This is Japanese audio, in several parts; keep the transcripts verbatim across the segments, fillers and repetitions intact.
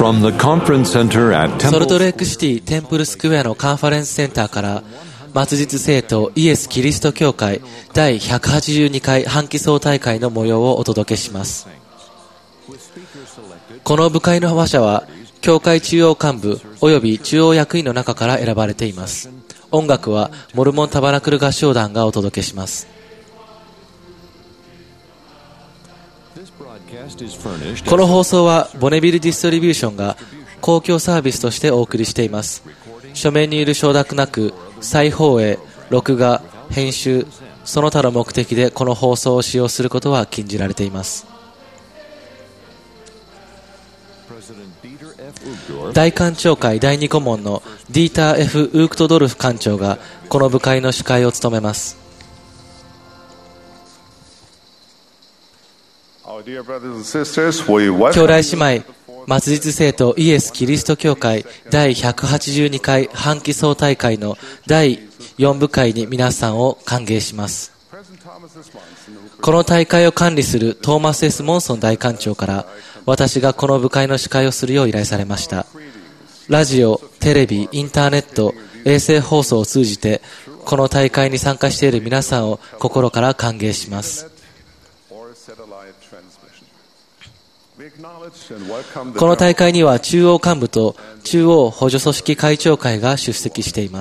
From the conference center at ソルト Temple レイクシティテンプルスクエアのカンファレンスセンターから末日聖徒イエス・キリスト教会第ひゃくはちじゅうにかい半期総大会の模様をお届けします。この部会の話者は教会中央幹部および中央役員の中から選ばれています。音楽はモルモンタバナクル合唱団がお届けします。この放送はボネビルディストリビューションが公共サービスとしてお送りしています。書面による承諾なく再放映、録画、編集、その他の目的でこの放送を使用することは禁じられています。大館長会第二顧問のディーター F ウークトドルフ館長がこの部会の司会を務めます。 兄弟姉妹、末日聖徒イエス・キリスト教会第ひゃくはちじゅうにかい半期総大会のだいよん部会に皆さんを歓迎します。この大会を管理するトーマス S モンソン大館長から私がこの部会の司会をするよう依頼されました。ラジオ、テレビ、インターネット、衛星放送を通じてこの大会に参加している皆さんを心から歓迎します。この大会には中央幹部と中央補助組織会長会が出席しています。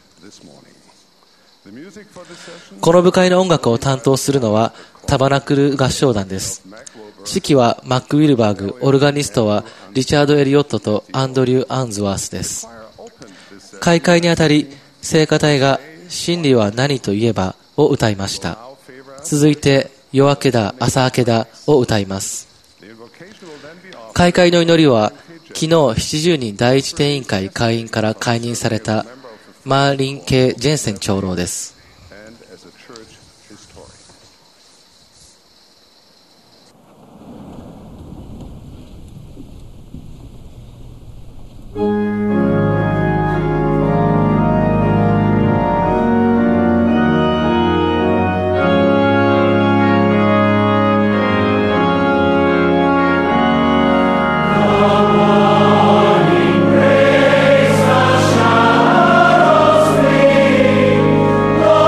この部会の音楽を担当するのはタバナクル合唱団です。指揮はマック・ウィルバーグ、オルガニストはリチャード・エリオットとアンドリュー・アンズワースです。開会にあたり聖歌隊が真理は何と言えばを歌いました。続いて夜明けだ朝明けだを歌います。開会の祈りは昨日ななじゅうにん第一定員会会員から解任されたマーリン・K・ジェンセン長老です。 Lord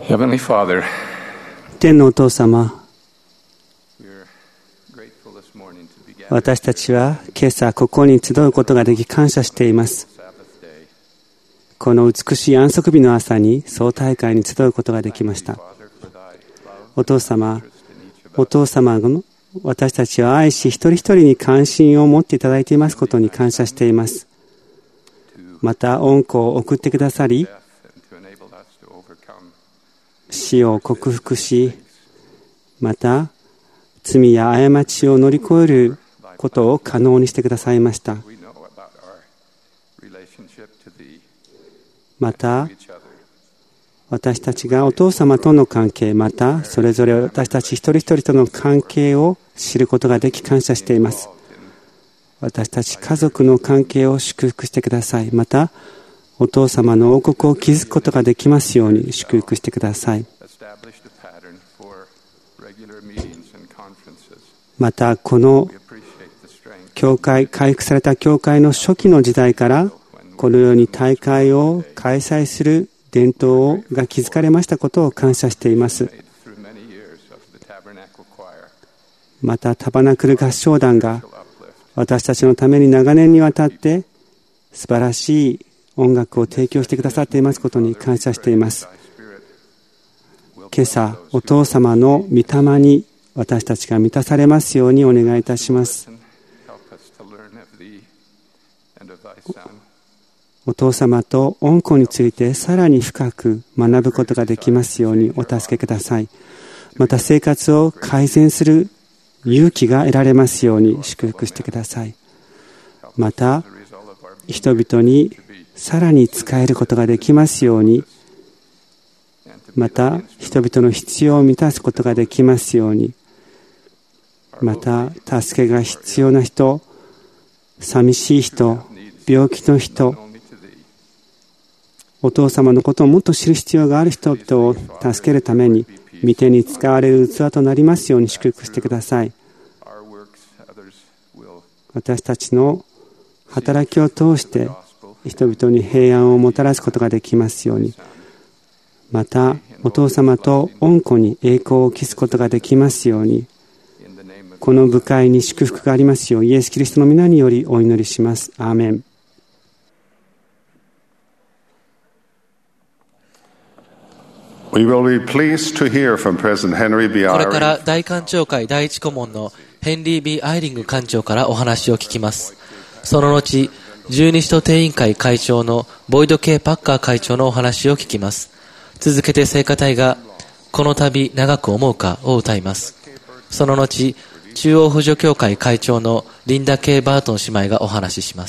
Heavenly Father, 天のお父様、私たちは今朝ここに集うことができ感謝しています。この美しい安息日の朝に総大会に集うことができました。お父様、お父様の私たちを愛し一人一人に関心を持っていただいていますことに感謝しています。また恩子を送ってくださり、死を克服し、また罪や過ちを乗り越えることを可能にしてくださいました。また私たちがお父様との関係、またそれぞれ私たち一人一人との関係を知ることができ感謝しています。私たち家族の関係を祝福してください。またお父様の王国を築くことができますように祝福してください。またこの教会、回復された教会の初期の時代からこのように大会を開催する伝統が築かれましたことを感謝しています。またタバナクル合唱団が私たちのために長年にわたって素晴らしい音楽を提供してくださっていますことに感謝しています。今朝お父様の御霊に私たちが満たされますようにお願いいたします。お父様と恩子についてさらに深く学ぶことができますようにお助けください。また生活を改善する勇気が得られますように祝福してください。また人々にさらに仕えることができますように、また人々の必要を満たすことができますように、また助けが必要な人、寂しい人、病気の人、お父様のことをもっと知る必要がある人々を助けるために御手に使われる器となりますように祝福してください。私たちの働きを通して人々に平安をもたらすことができますように、またお父様と恩子に栄光を期すことができますように、この部会に祝福がありますようイエス・キリストの皆によりお祈りします。アーメン。 We will be pleased to hear from President Henry B. これから大官庁会第一顧問のヘンリー・ビー・アイリング官庁からお話を聞きます。その後、十二使徒定員会会長のボイド・K・パッカー会長のお話を聞きます。続けて聖歌隊がこの旅長く思うかを歌います。その後、中央扶助協会会長のリンダ・K・バートン姉妹がお話しします。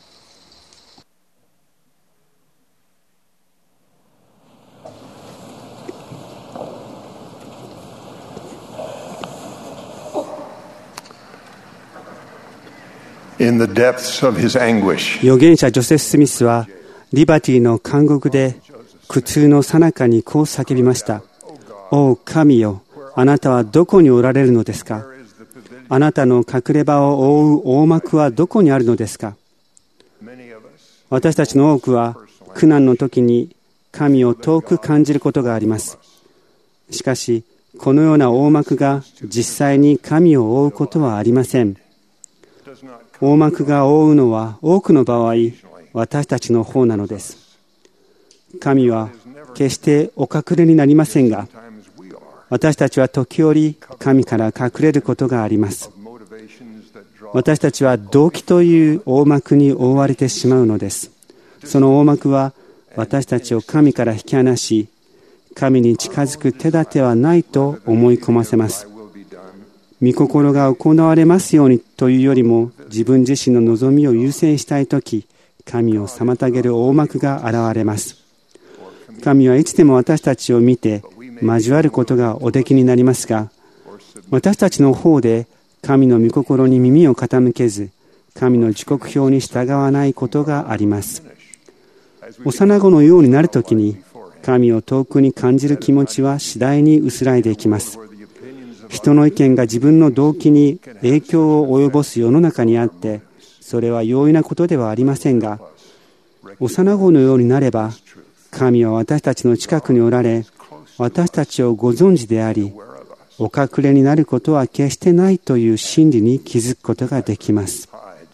In the depths of his anguish, 預言者ジョセフ・スミスはリバティの監獄で苦痛の最中にこう叫びました。おう神よ、あなたはどこにおられるのですか。あなたの隠れ場を覆う大幕はどこにあるのですか。私たちの多くは苦難の時に神を遠く感じることがあります。しかしこのような大幕が実際に神を覆うことはありません。大幕が覆うのは多くの場合、私たちの方なのです。神は決してお隠れになりませんが、私たちは時折神から隠れることがあります。私たちは動機という大幕に覆われてしまうのです。その大幕は私たちを神から引き離し、神に近づく手立てはないと思い込ませます。御心が行われますようにというよりも、自分自身の望みを優先したいとき、神を妨げる大幕が現れます。神はいつでも私たちを見て交わることがおできになりますが、私たちの方で神の御心に耳を傾けず、神の時刻表に従わないことがあります。幼子のようになるときに、神を遠くに感じる気持ちは次第に薄らいでいきます。人の意見が自分の動機に影響を及ぼす世の中にあって、それは容易なことではありませんが、幼子のようになれば、神は私たちの近くにおられ、 私たちをご存知であり、お隠れになることは決してないという真理に気づくことができます。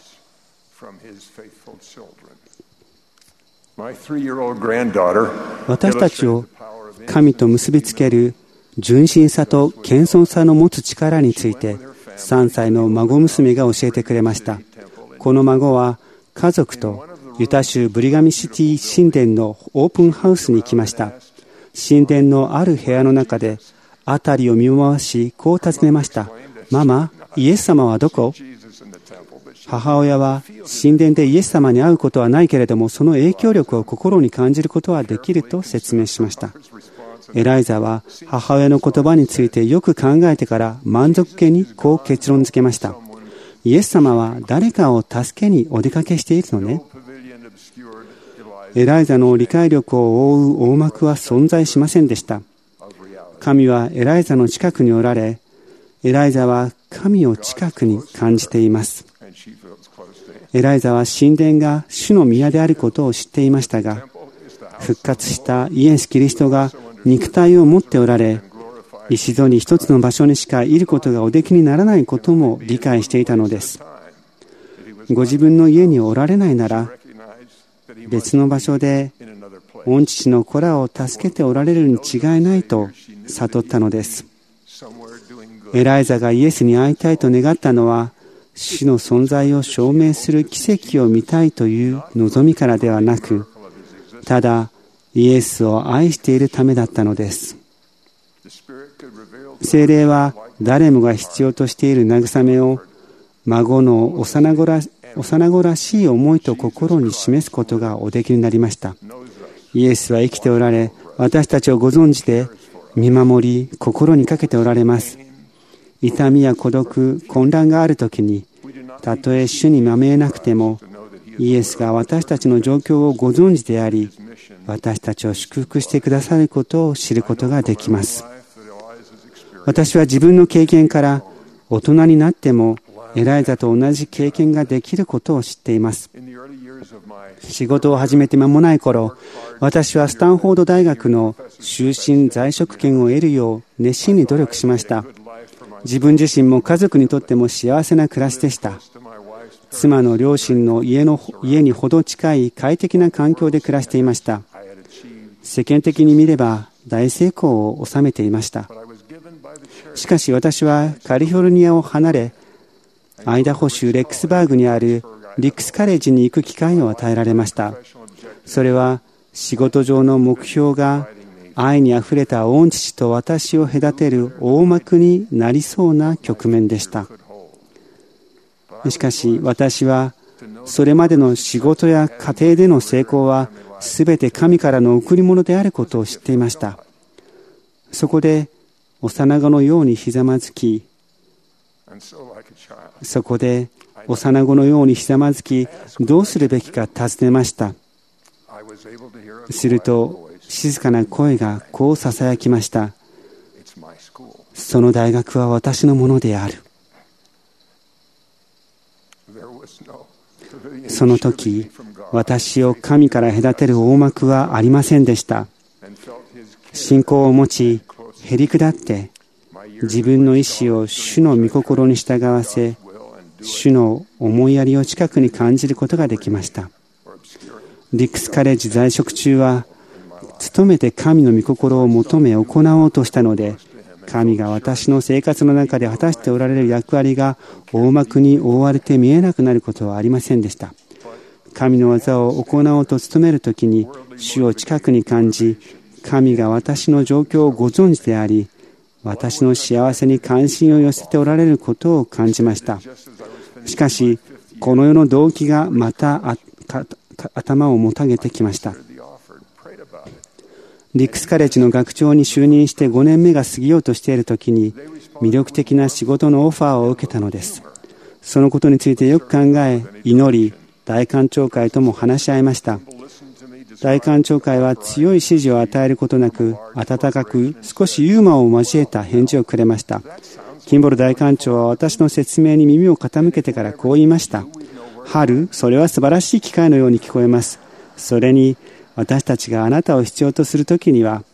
私たちを神と結びつける純真さと謙遜さの持つ力について、さんさいの孫娘が教えてくれました。この孫は家族とユタ州ブリガミシティ神殿のオープンハウスに来ました。神殿のある部屋の中で辺りを見回し、こう尋ねました。ママ、イエス様はどこ？母親は神殿でイエス様に会うことはないけれども、その影響力を心に感じることはできると説明しました。エライザは母親の言葉についてよく考えてから満足げにこう結論付けました。イエス様は誰かを助けにお出かけしているのね。エライザの理解力を覆う大幕は存在しませんでした。神はエライザの近くにおられ、エライザは神を近くに感じています。エライザは神殿が主の宮であることを知っていましたが、復活したイエス・キリストが肉体を持っておられ、一度に一つの場所にしかいることがおできにならないことも理解していたのです。ご自分の家におられないなら、別の場所で御父の子らを助けておられるに違いないと悟ったのです。エライザがイエスに会いたいと願ったのは、主の存在を証明する奇跡を見たいという望みからではなく、ただイエスを愛しているためだったのです。聖霊は誰もが必要としている慰めを孫の幼子ら、幼子らしい思いと心に示すことがおできになりました。イエスは生きておられ、私たちをご存知で見守り、心にかけておられます。痛みや孤独、混乱があるときに、たとえ主にまみえなくても、イエスが私たちの状況をご存知であり、私たちを祝福してくださることを知ることができます。私は自分の経験から大人になってもエライザと同じ経験ができることを知っています。仕事を始めて間もない頃、私はスタンフォード大学の終身在職権を得るよう熱心に努力しました。自分自身も家族にとっても幸せな暮らしでした。妻の両親の家の家にほど近い快適な環境で暮らしていました。世間的に見れば大成功を収めていました。しかし私はカリフォルニアを離れ、アイダホ州レックスバーグにあるリックスカレッジに行く機会を与えられました。それは仕事上の目標が愛にあふれた御父と私を隔てる大幕になりそうな局面でした。しかし私はそれまでの仕事や家庭での成功はすべて神からの贈り物であることを知っていました。そこで幼子のようにひざまずき、そこで幼子のようにひざまずき、どうするべきか尋ねました。すると静かな声がこうささやきました。その大学は私のものである。その時、私を神から隔てる大幕はありませんでした。信仰を持ち、へり下って自分の意志を主の御心に従わせ、主の思いやりを近くに感じることができました。リックスカレッジ在職中は努めて神の御心を求め行おうとしたので、神が私の生活の中で果たしておられる役割が大幕に覆われて見えなくなることはありませんでした。神の技を行おうと努めるときに主を近くに感じ、神が私の状況をご存知であり、私の幸せに関心を寄せておられることを感じました。しかし、この世の動機がまた頭をもたげてきました。リックスカレッジの学長に就任してごねんめが過ぎようとしているときに、魅力的な仕事のオファーを受けたのです。そのことについてよく考え、祈り、大官庁会とも話し合いました。大官庁会は強い指示を与えることなく、温かく少しユーモアを交えた返事をくれました。キンボル大官長は私の説明に耳を傾けてからこう言いました。春、それは素晴らしい機会のように聞こえます。それに私たちがあなたを必要とするときには、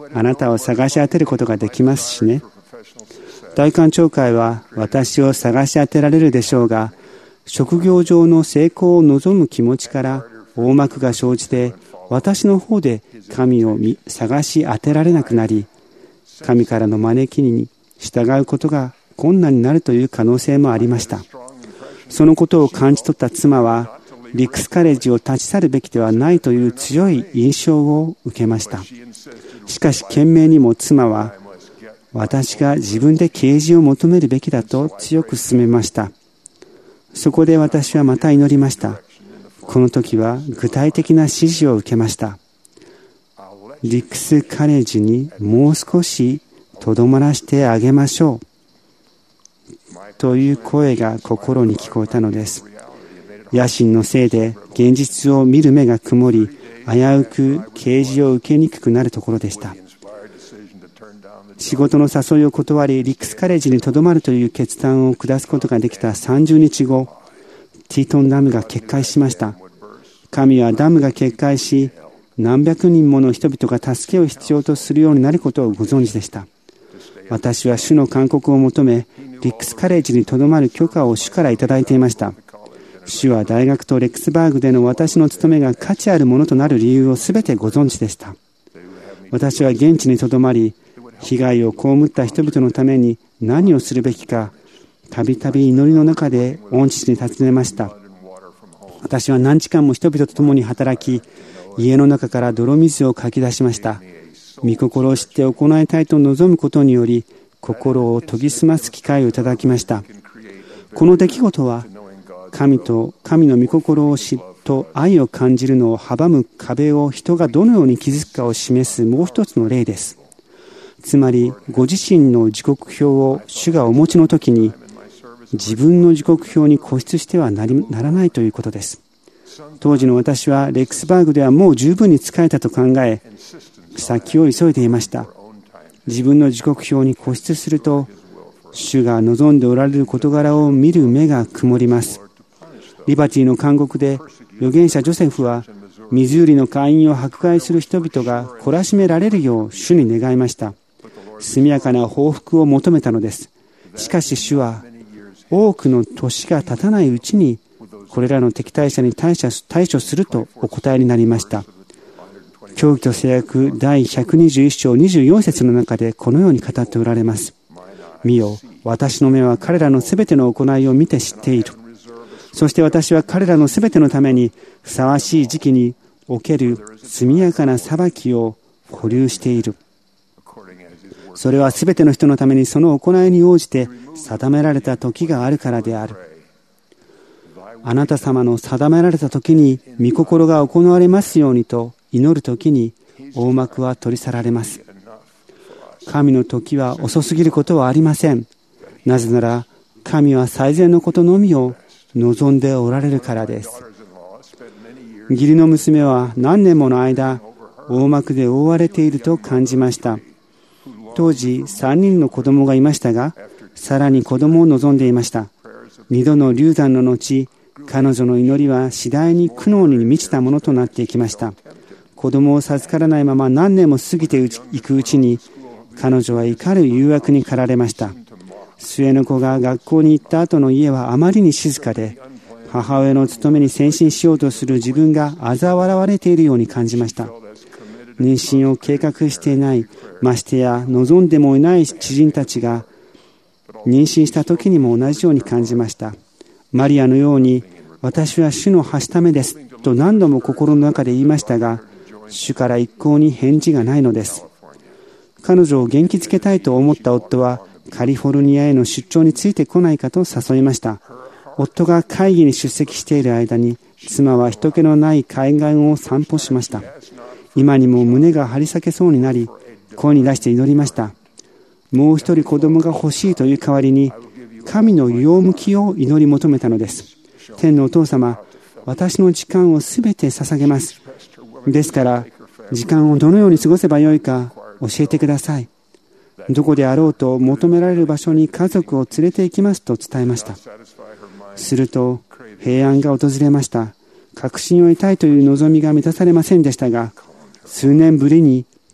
あなたを探し当てることができますしね。大韓教会は私を探し当てられるでしょうが、職業上の成功を望む気持ちから横幕が生じて、私の方で神を探し当てられなくなり、神からの招きに従うことが困難になるという可能性もありました。そのことを感じ取った妻は、リックスカレッジを立ち去るべきではないという強い印象を受けました。しかし懸命にも妻は、私が自分で啓示を求めるべきだと強く勧めました。そこで私はまた祈りました。この時は具体的な指示を受けました。リックスカレッジにもう少しとどまらせてあげましょうという声が心に聞こえたのです。野心のせいで現実を見る目が曇り、危うく啓示を受けにくくなるところでした。仕事の誘いを断り、リックスカレッジにとどまるという決断を下すことができたさんじゅうにちご、ティートンダムが決壊しました。神はダムが決壊し、何百人もの人々が助けを必要とするようになることをご存知でした。私は主の勧告を求め、リックスカレッジにとどまる許可を主からいただいていました。主は大学とレックスバーグでの私の務めが価値あるものとなる理由をすべてご存知でした。私は現地にとどまり、被害を被った人々のために何をするべきか、たびたび祈りの中で御父に尋ねました。私は何時間も人々と共に働き、家の中から泥水をかき出しました。御心を知って行いたいと望むことにより、心を研ぎ澄ます機会をいただきました。この出来事は、神と神の御心を知と愛を感じるのを阻む壁を人がどのように築くかを示すもう一つの例です。つまり、ご自身の時刻表を主がお持ちの時に、自分の時刻表に固執してはなり、ならないということです。当時の私はレックスバーグではもう十分に使えたと考え、先を急いでいました。自分の時刻表に固執すると、主が望んでおられる事柄を見る目が曇ります。リバティの監獄で預言者ジョセフは、ミズーリの会員を迫害する人々が懲らしめられるよう主に願いました。速やかな報復を求めたのです。しかし主は、多くの年が経たないうちに、これらの敵対者に対処するとお答えになりました。教義と制約第ひゃくにじゅういっ章にじゅうよん節の中でこのように語っておられます。見よ、私の目は彼らのすべての行いを見て知っている。そして私は彼らのすべてのためにふさわしい時期における速やかな裁きを保留している。それはすべての人のためにその行いに応じて定められた時があるからである。あなた様の定められた時に御心が行われますようにと祈る時に大幕は取り去られます。神の時は遅すぎることはありません。なぜなら神は最善のことのみを望んでおられるからです。義理の娘は何年もの間大幕で覆われていると感じました。当時さんにんの子供がいましたが、さらに子供を望んでいました。二度の流産の後、彼女の祈りは次第に苦悩に満ちたものとなっていきました。子供を授からないまま何年も過ぎていくうちに、彼女は怒る誘惑に駆られました。末の子が学校に行った後の家はあまりに静かで、母親の務めに専心しようとする自分が嘲笑われているように感じました。妊娠を計画していない、ましてや望んでもいない知人たちが妊娠した時にも同じように感じました。マリアのように、私は主のはしためですと何度も心の中で言いましたが、主から一向に返事がないのです。彼女を元気づけたいと思った夫は、カリフォルニアへの出張についてこないかと誘いました。夫が会議に出席している間に、妻は人気のない海岸を散歩しました。今にも胸が張り裂けそうになり、声に出して祈りました。もう一人子供が欲しいという代わりに、神の用向きを祈り求めたのです。天のお父様、私の時間をすべて捧げます。ですから、時間をどのように過ごせばよいか教えてください。どこであろうと求められる場所に家族を連れて行きますと伝えました。すると、平安が訪れました。確信を得たいという望みが満たされませんでしたが、数年ぶりに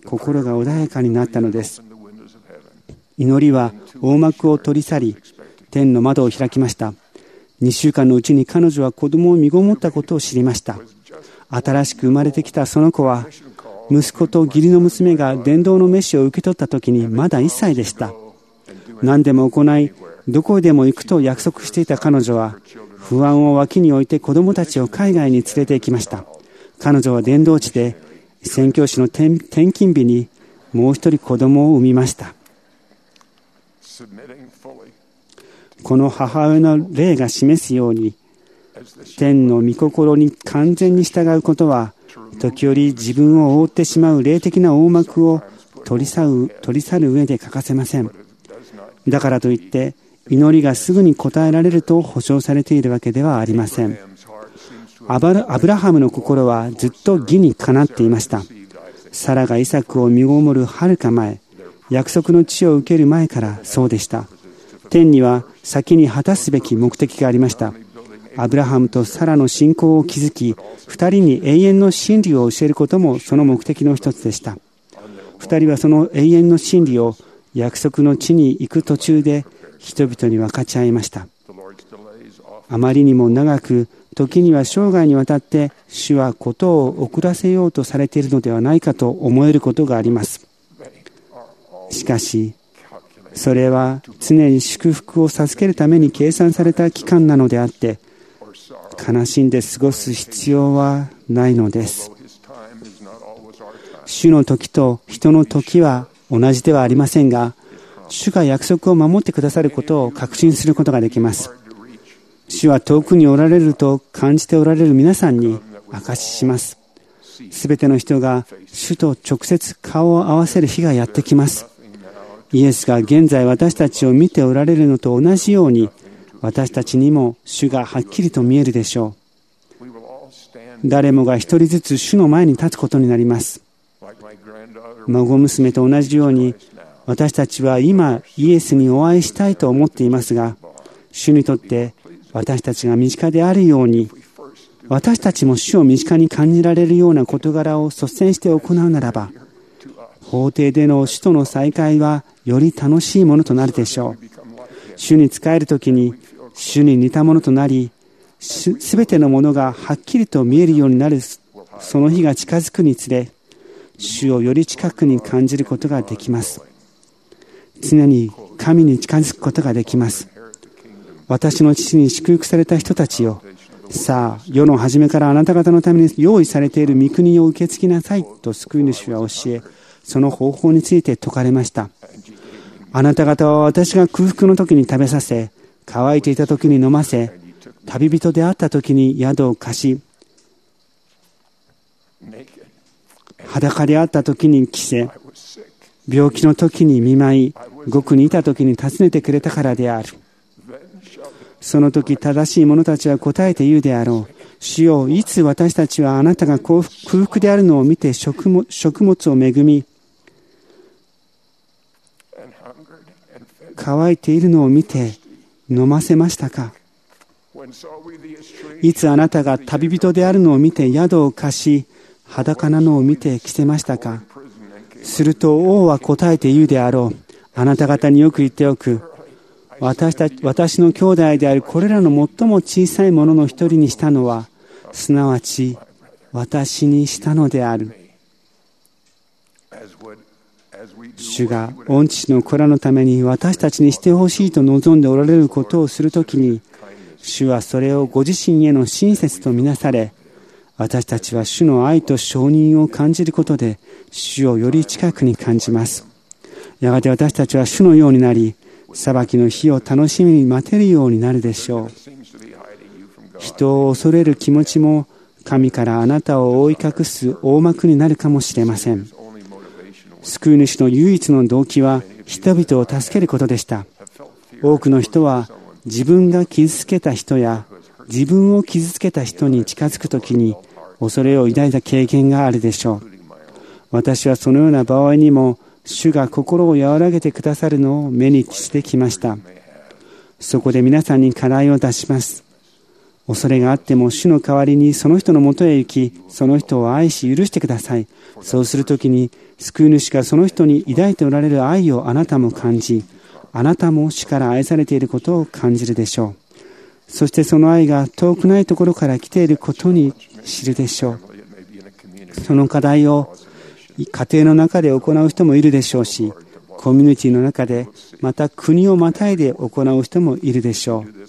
心が穏やかになったのです。祈りは大幕を取り去り、天の窓を開きました。にしゅうかんのうちに彼女は子供を身ごもったことを知りました。新しく生まれてきたその子は、息子と義理の娘が伝道の召しを受け取った時にまだいっさいでした。何でも行い、どこでも行くと約束していた彼女は、不安を脇に置いて子供たちを海外に連れて行きました。彼女は伝道地で宣教師の転勤日にもう一人子供を産みました。この母親の霊が示すように、天の御心に完全に従うことは、時折自分を覆ってしまう霊的な大幕を取り去る、取り去る上で欠かせません。だからといって祈りがすぐに応えられると保証されているわけではありません。アブラハムの心はずっと義にかなっていました。サラがイサクを身ごもるはるか前、約束の地を受ける前からそうでした。天には先に果たすべき目的がありました。アブラハムとサラの信仰を築き、二人に永遠の真理を教えることもその目的の一つでした。二人はその永遠の真理を約束の地に行く途中で人々に分かち合いました。あまりにも長く、時には生涯にわたって主はことを遅らせようとされているのではないかと思えることがあります。しかし、それは常に祝福を授けるために計算された期間なのであって、悲しんで過ごす必要はないのです。主の時と人の時は同じではありませんが、主が約束を守ってくださることを確信することができます。主は遠くにおられると感じておられる皆さんに証しします。すべての人が主と直接顔を合わせる日がやってきます。イエスが現在私たちを見ておられるのと同じように、私たちにも主がはっきりと見えるでしょう。誰もが一人ずつ主の前に立つことになります。孫娘と同じように、私たちは今イエスにお会いしたいと思っていますが、主にとって私たちが身近であるように、私たちも主を身近に感じられるような事柄を率先して行うならば、法廷での主との再会はより楽しいものとなるでしょう。主に仕えるときに主に似たものとなり、すべてのものがはっきりと見えるようになるその日が近づくにつれ、主をより近くに感じることができます。常に神に近づくことができます。私の父に祝福された人たちよ、さあ世の初めからあなた方のために用意されている御国を受け継ぎなさいと救い主は教え、その方法について説かれました。あなた方は私が空腹の時に食べさせ、乾いていた時に飲ませ、旅人であった時に宿を貸し、裸であった時に着せ、病気の時に見舞い、獄にいた時に訪ねてくれたからである。その時正しい者たちは答えて言うであろう。主よ、いつ私たちはあなたが空腹であるのを見て食物、食物を恵み、乾いているのを見て飲ませましたか。いつあなたが旅人であるのを見て宿を貸し、裸なのを見て着せましたか。すると王は答えて言うであろう。あなた方によく言っておく。私た私の兄弟であるこれらの最も小さいものの一人にしたのは、すなわち私にしたのである。主が御父の子らのために私たちにしてほしいと望んでおられることをするときに、主はそれをご自身への親切とみなされ、私たちは主の愛と承認を感じることで、主をより近くに感じます。やがて私たちは主のようになり、裁きの日を楽しみに待てるようになるでしょう。人を恐れる気持ちも神からあなたを覆い隠す大幕になるかもしれません。救い主の唯一の動機は人々を助けることでした。多くの人は自分が傷つけた人や自分を傷つけた人に近づくときに恐れを抱いた経験があるでしょう。私はそのような場合にも主が心を和らげてくださるのを目にしてきました。そこで皆さんに課題を出します。 恐れがあっても主の代わりにその人のもとへ行き、その人を愛し許してください。そうするときに救い主がその人に抱いておられる愛をあなたも感じ、あなたも主から愛されていることを感じるでしょう。そしてその愛が遠くないところから来ていることに知るでしょう。その課題を家庭の中で行う人もいるでしょうし、コミュニティの中で、また国をまたいで行う人もいるでしょう。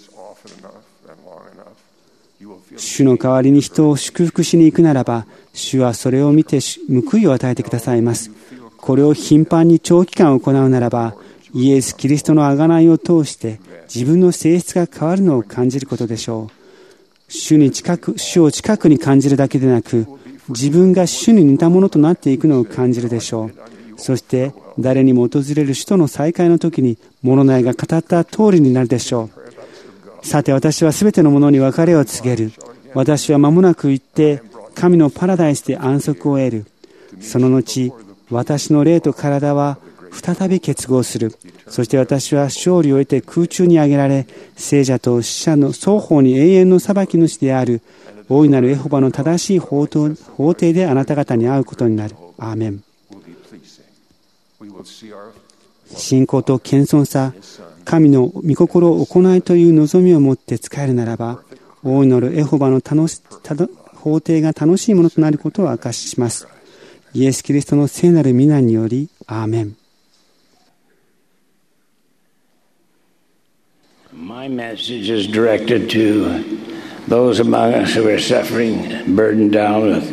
主の代わりに人を祝福しに行くならば、主はそれを見て報いを与えてくださいます。これを頻繁に長期間行うならば、イエス・キリストの贖いを通して自分の性質が変わるのを感じることでしょう。主に近く、主を近くに感じるだけでなく、自分が主に似たものとなっていくのを感じるでしょう。そして誰にも訪れる主との再会の時に、物の愛が語った通りになるでしょう。さて、私はすべてのものに別れを告げる。私は間もなく行って神のパラダイスで安息を得る。その後、私の霊と体は再び結合する。そして私は勝利を得て空中に上げられ、聖者と死者の双方に永遠の裁き主である大いなるエホバの正しい法廷であなた方に会うことになる。アーメン。信仰と謙遜さ、神の御心を行いという望みを持って仕えるならば、大いなるエホバの楽し法廷が楽しいものとなることを明かしします。イエス・キリストの聖なる皆により、アーメン。 My message is directed to those among us who are suffering, burdened down with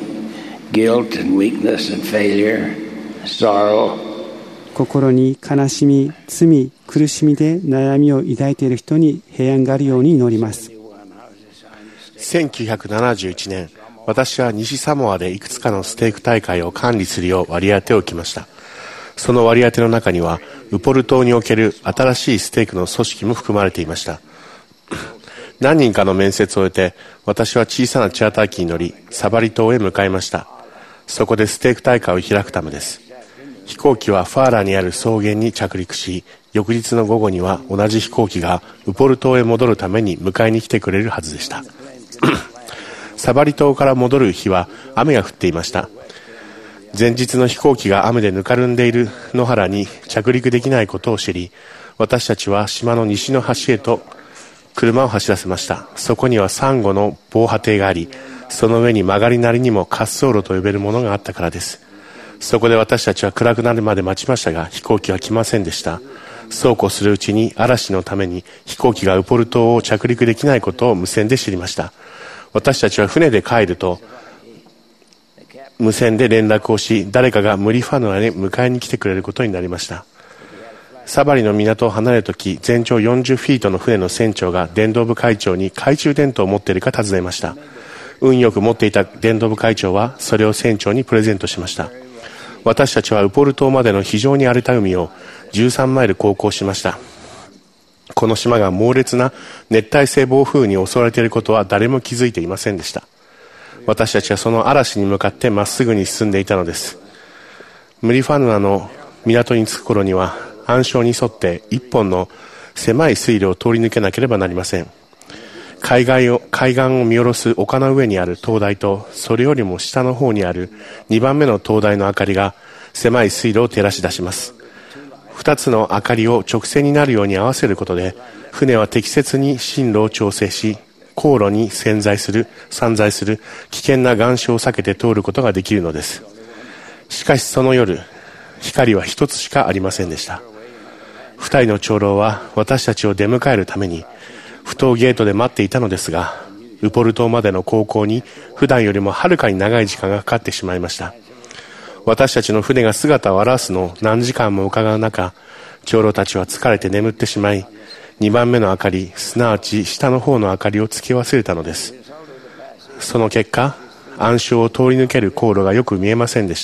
guilt and weakness and failure, sorrow. 心に悲しみ、罪、苦しみで悩みを抱いている人に平安があるように祈ります。 せんきゅうひゃくななじゅういちねん、私は西サモアでいくつかのステーク大会を管理するよう割り当てを受けました。その割り当ての中には、ウポル島における新しいステークの組織も含まれていました。何人かの面接を終えて、私は小さなチャーター機に乗り、サバリ島へ向かいました。そこでステーク大会を開くためです。飛行機はファーラにある草原に着陸し、翌日の午後には同じ飛行機がウポル島へ戻るために迎えに来てくれるはずでした。サバリ島から戻る日は雨が降っていました。前日の飛行機が雨でぬかるんでいる野原に着陸できないことを知り、私たちは島の西の端へと車を走らせました。そこにはサンゴの防波堤があり、その上に曲がりなりにも滑走路と呼べるものがあったからです。そこで私たちは暗くなるまで待ちましたが、飛行機は来ませんでした。そうこうするうちに嵐のために飛行機がウポル島を着陸できないことを無線で知りました。私たちは船で帰ると無線で連絡をし、誰かがムリファヌアに迎えに来てくれることになりました。サバリの港を離れるとき、全長よんじゅうフィートの船の船長が伝道部会長に懐中電灯を持っているか尋ねました。運よく持っていた伝道部会長はそれを船長にプレゼントしました。私たちはウポル島までの非常に荒れた海をじゅうさんマイル航行しました。この島が猛烈な熱帯性暴風雨に襲われていることは誰も気づいていませんでした。私たちはその嵐に向かってまっすぐに進んでいたのです。ムリファヌアの港に着く頃には暗礁に沿って一本の狭い水路を通り抜けなければなりません。海岸を、海岸を見下ろす丘の上にある灯台と、それよりも下の方にあるにばんめの灯台の明かりが狭い水路を照らし出します。二つの明かりを直線になるように合わせることで、船は適切に進路を調整し、航路に散在する、散在する危険な岩礁を避けて通ることができるのです。しかしその夜、光は一つしかありませんでした。二人の長老は私たちを出迎えるために、埠頭ゲートで待っていたのですが、ウポル島までの航行に普段よりもはるかに長い時間がかかってしまいました。私たちの船が姿を現すのを何時間も伺う中、長老たちは疲れて眠ってしまい、にばんめの明かり、すなわち下の方の明かりをつけ忘れたのです。その結果、暗礁を通り抜ける航路がよく見えませんでした。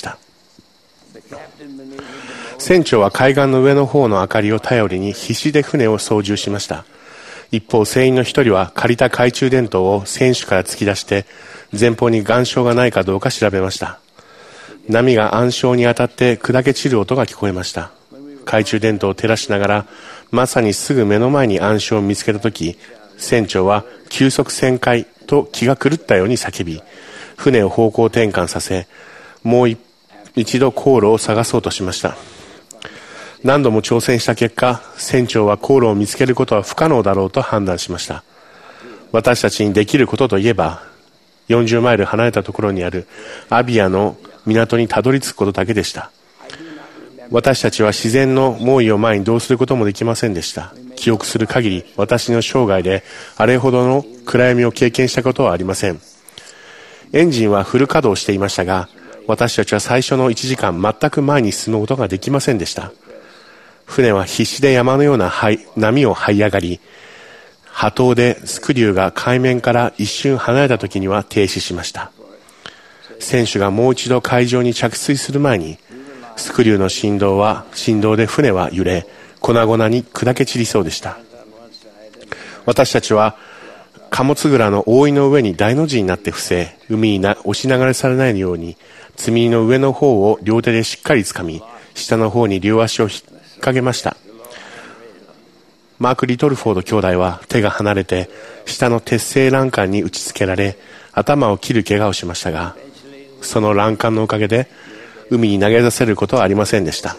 船長は海岸の上の方の明かりを頼りに必死で船を操縦しました。一方、船員の一人は借りた懐中電灯を船首から突き出して前方に岩礁がないかどうか調べました。波が暗礁に当たって砕け散る音が聞こえました。懐中電灯を照らしながらまさにすぐ目の前に暗礁を見つけたとき、 船長は急速旋回と気が狂ったように叫び、船を方向転換させ、もう一度航路を探そうとしました。何度も挑戦した結果、船長は航路を見つけることは不可能だろうと判断しました。私たちにできることといえば、よんじゅうマイル離れたところにあるアビアの港にたどり着くことだけでした。私たちは自然の猛威を前にどうすることもできませんでした。記憶する限り、私の生涯であれほどの暗闇を経験したことはありません。エンジンはフル稼働していましたが、私たちは最初のいちじかん全く前に進むことができませんでした。船は必死で山のような波を這い上がり、波頭でスクリューが海面から一瞬離れた時には停止しました。船首がもう一度海上に着水する前に、スクリューの振動は振動で船は揺れ、粉々に砕け散りそうでした。私たちは貨物蔵の覆いの上に大の字になって伏せ、海にな押し流れされないように積み荷の上の方を両手でしっかり掴み、下の方に両足を引っ掛けました。マーク・リトルフォード兄弟は手が離れて下の鉄製欄干に打ち付けられ、頭を切る怪我をしましたが、その欄干のおかげで海に投げ出せることはありませんでした。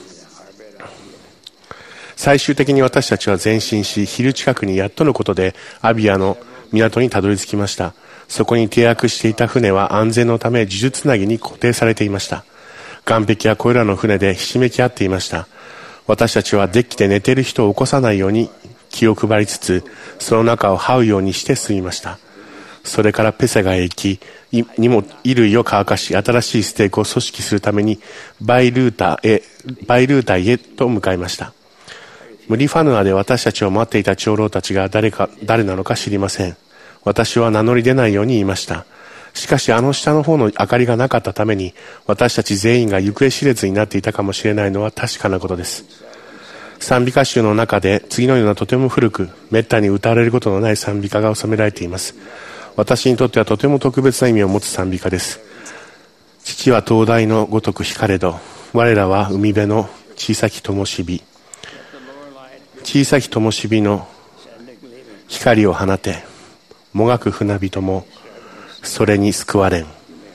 最終的に私たちは前進し、昼近くにやっとのことでアビアの港にたどり着きました。そこに停泊していた船は安全のため呪術つなぎに固定されていました。岸壁はこれらの船でひしめき合っていました。私たちはデッキで寝ている人を起こさないように気を配りつつ、その中を這うようにして進みました。それからペセガへ行き、にも衣類を乾かし、新しいステークを組織するためにバイルータへ、バイルータへと向かいました。ムリファヌアで私たちを待っていた長老たちが誰か、誰なのか知りません。私は名乗り出ないように言いました。しかしあの下の方の明かりがなかったために、私たち全員が行方知れずになっていたかもしれないのは確かなことです。賛美歌集の中で次のようなとても古く、めったに歌われることのない賛美歌が収められています。私にとってはとても特別な意味を持つ賛美歌です。父は灯台のごとく光れど、我らは海辺の小さき灯火。小さき灯火の光を放て、もがく船人もそれに救われん。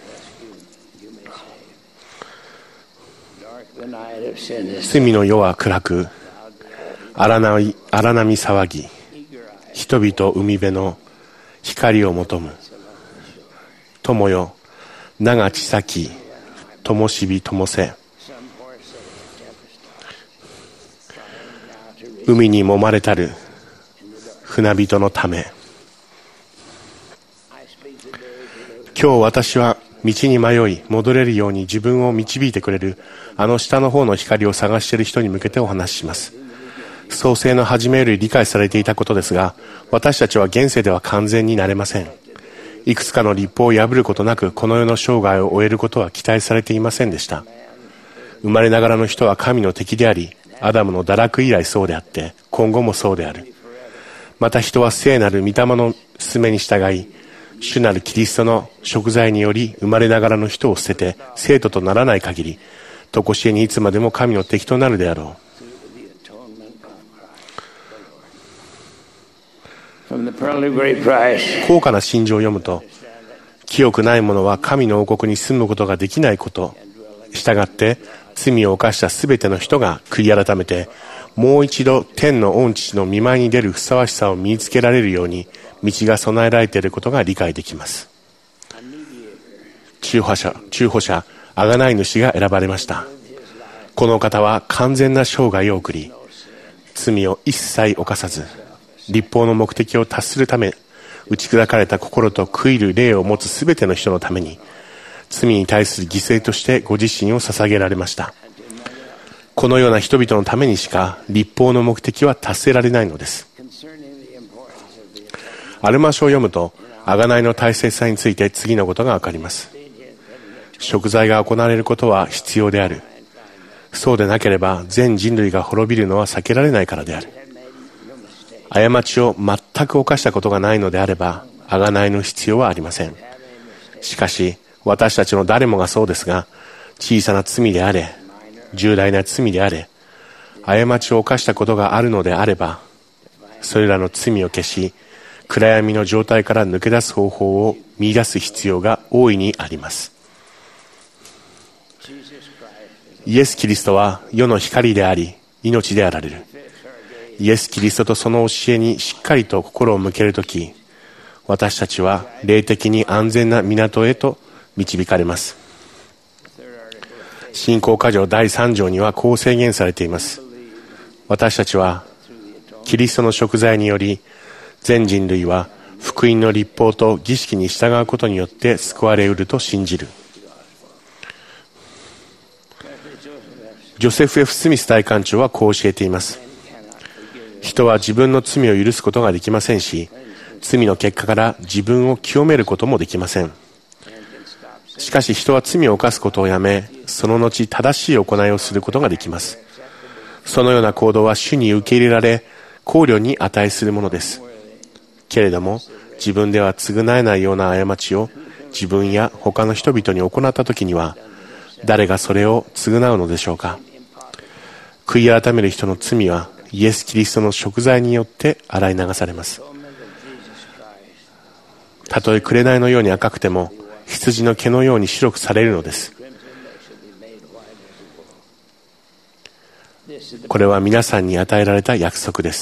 罪の夜は暗く、荒波、荒波騒ぎ、人々海辺の光を求む。友よ、長き先、灯火灯せ。海に揉まれたる船人のため。今日私は道に迷い戻れるように自分を導いてくれるあの下の方の光を探している人に向けてお話しします。創世の初めより理解されていたことですが、私たちは現世では完全になれません。いくつかの律法を破ることなくこの世の生涯を終えることは期待されていませんでした。生まれながらの人は神の敵であり、アダムの堕落以来そうであって、今後もそうである。また人は聖なる御霊の勧めに従い、主なるキリストの贖罪により生まれながらの人を捨てて生徒とならない限り、常しえにいつまでも神の敵となるであろう。高価な真珠を読むと、清くない者は神の王国に住むことができないこと、従って罪を犯したすべての人が悔い改めて、もう一度天の御父の御前に出るふさわしさを身につけられるように、道が備えられていることが理解できます。中保者、中保者、贖い主が選ばれました。この方は完全な生涯を送り、罪を一切犯さず、律法の目的を達するため、打ち砕かれた心と悔いる霊を持つすべての人のために、罪に対する犠牲としてご自身を捧げられました。このような人々のためにしか律法の目的は達せられないのです。アルマ書を読むと、贖いの大切さについて次のことがわかります。贖罪が行われることは必要である。そうでなければ全人類が滅びるのは避けられないからである。過ちを全く犯したことがないのであれば、贖いの必要はありません。しかし、私たちの誰もがそうですが、小さな罪であれ、重大な罪であれ、過ちを犯したことがあるのであれば、それらの罪を消し、 暗闇の状態から抜け出す方法を見出す必要が大いにあります。イエス・キリストは世の光であり、命であられる。イエス・キリストとその教えにしっかりと心を向けるとき、私たちは霊的に安全な港へと導かれます。信仰箇条だいさん条にはこう制限されています。私たちはキリストの贖罪により、全人類は福音の律法と儀式に従うことによって救われうると信じる。ジョセフ・エフ・スミス大官長はこう教えています。人は自分の罪を許すことができませんし、罪の結果から自分を清めることもできません。しかし人は罪を犯すことをやめ、その後正しい行いをすることができます。そのような行動は主に受け入れられ、考慮に値するものです。けれども、自分では償えないような過ちを自分や他の人々に行ったときには、誰がそれを償うのでしょうか。悔い改める人の罪は、イエス・キリストの贖罪によって洗い流されます。たとえ紅のように赤くても、羊の毛のように白くされるのです。これは皆さんに与えられた約束です。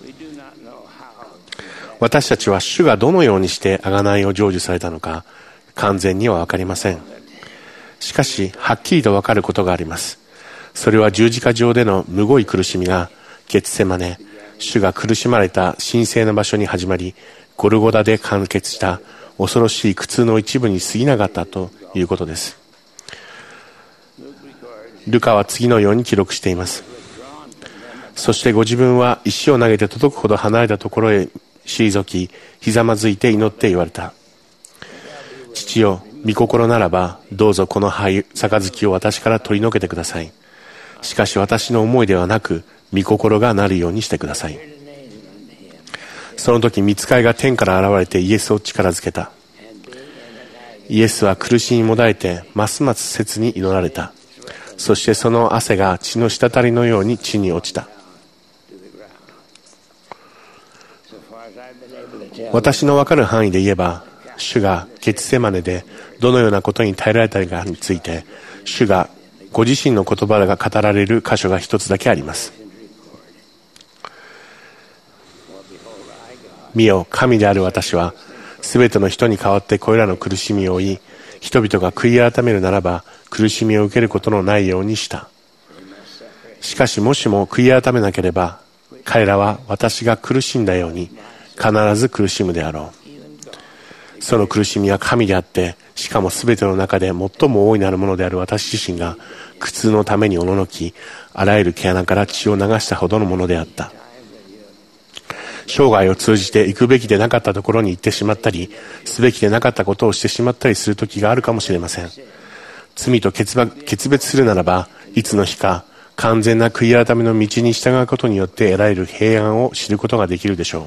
私たちは主がどのようにして贖いを成就されたのか完全には分かりません。しかしはっきりと分かることがあります。それは十字架上でのむごい苦しみがゲツセマネ、主が苦しまれた神聖な場所に始まり、ゴルゴダで完結した恐ろしい苦痛の一部に過ぎなかったということです。ルカは次のように記録しています。そしてご自分は石を投げて届くほど離れたところへ退き、ひざまずいて祈って言われた。父よ、御心ならばどうぞこの杯杯を私から取り除けてください。しかし私の思いではなく御心がなるようにしてください。その時御使いが天から現れてイエスを力づけた。イエスは苦しみもだえてますます切に祈られた。そしてその汗が血の滴りのように地に落ちた。私の分かる範囲で言えば、主がゲツセマネでどのようなことに耐えられたかについて、主がご自身の言葉が語られる箇所が一つだけあります。見よ、神である私はすべての人に代わってこれらの苦しみを負い、人々が悔い改めるならば苦しみを受けることのないようにした。しかしもしも悔い改めなければ、彼らは私が苦しんだように必ず苦しむであろう。その苦しみは神であって、しかもすべての中で最も大いなるものである私自身が苦痛のためにおののき、あらゆる毛穴から血を流したほどのものであった。生涯を通じて行くべきでなかったところに行ってしまったり、すべきでなかったことをしてしまったりする時があるかもしれません。罪と決別するならば、いつの日か完全な悔い改めの道に従うことによって得られる平安を知ることができるでしょう。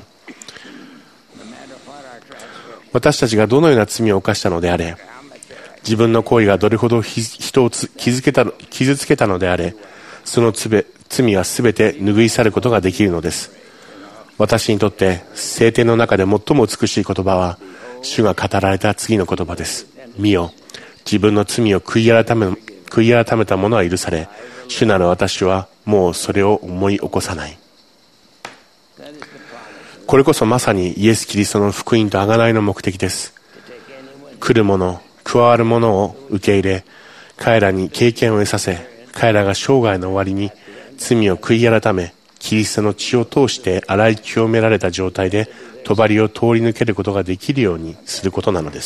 私たちがどのような罪を犯したのであれ、自分の行為がどれほど人を傷つけた、傷つけたのであれ、その罪はすべて拭い去ることができるのです。私にとって聖典の中で最も美しい言葉は、主が語られた次の言葉です。見よ、自分の罪を悔い改め、悔い改めた者は許され、主なる私はもうそれを思い起こさない。これこそまさにイエス・キリストの福音と贖いの目的です。来る者、加わる者を受け入れ、彼らに経験を得させ、彼らが生涯の終わりに罪を悔い改め、キリストの血を通して洗い清められた状態で帳を通り抜けることができるようにすることなのです。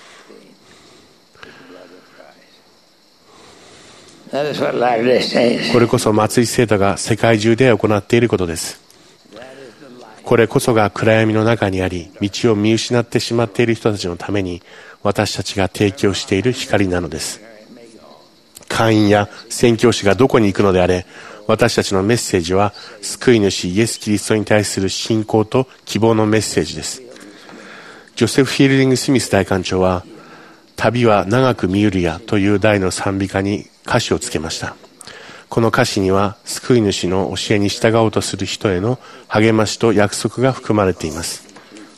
これこそ松井聖太が世界中で行っていることです。これこそが暗闇の中にあり、道を見失ってしまっている人たちのために私たちが提供している光なのです。会員や宣教師がどこに行くのであれ、私たちのメッセージは救い主イエス・キリストに対する信仰と希望のメッセージです。ジョセフ・フィールディング・スミス大官長は、旅は長く見ゆるやという題の賛美歌に歌詞をつけました。この歌詞には救い主の教えに従おうとする人への励ましと約束が含まれています。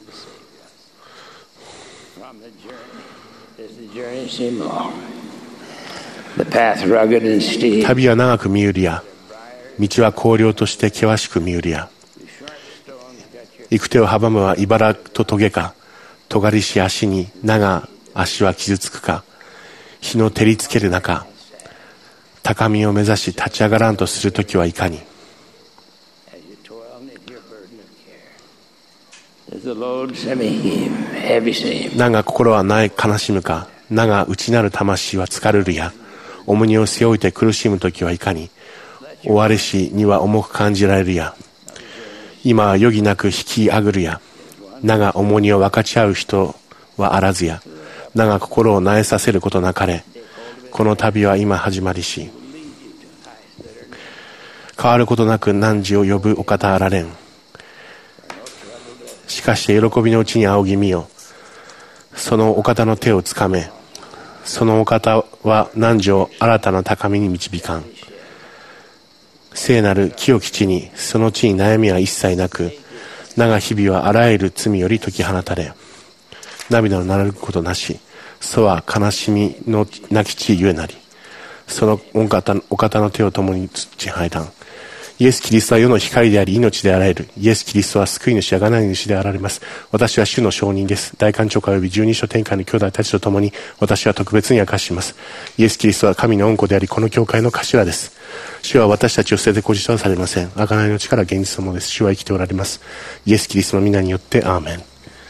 旅は長く見売りや、道は荒涼として険しく見売りや、行く手を阻むは茨と棘か、尖りし足に長足は傷つくか、日の照りつける中、高みを目指し立ち上がらんとするときはいかに。名が心はない悲しむか、名が内なる魂は疲れるや、重荷を背負いて苦しむときはいかに。終わりしには重く感じられるや、今は余儀なく引きあぐるや、名が重荷を分かち合う人はあらずや、名が心を萎えさせることなかれ。この旅は今始まりし、変わることなく汝を呼ぶお方あられん。しかして喜びのうちに仰ぎ見よ。そのお方の手をつかめ。そのお方は汝を新たな高みに導かん。聖なる清き地に、その地に悩みは一切なく、長日々はあらゆる罪より解き放たれ、涙のなることなし、そは悲しみのなき地ゆえなり。そのお方、お方の手を共に土拝談。イエス・キリストは世の光であり命であられる。イエス・キリストは救い主や贖い主であられます。私は主の証人です。大官長家及び十二所天下の兄弟たちと共に、私は特別に明かします。イエス・キリストは神の恩子であり、この教会の頭です。主は私たちを捨てて孤児とはされません。贖いの力は現実のものです。主は生きておられます。イエス・キリストの皆によってアーメン。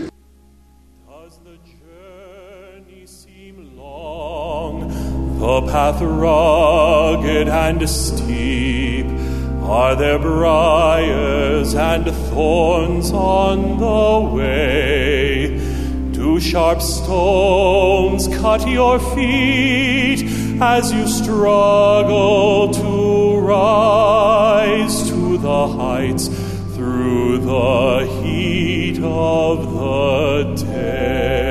The path rugged and steep, are there briars and thorns on the way? Do sharp stones cut your feet as you struggle to rise to the heights through the heat of the day?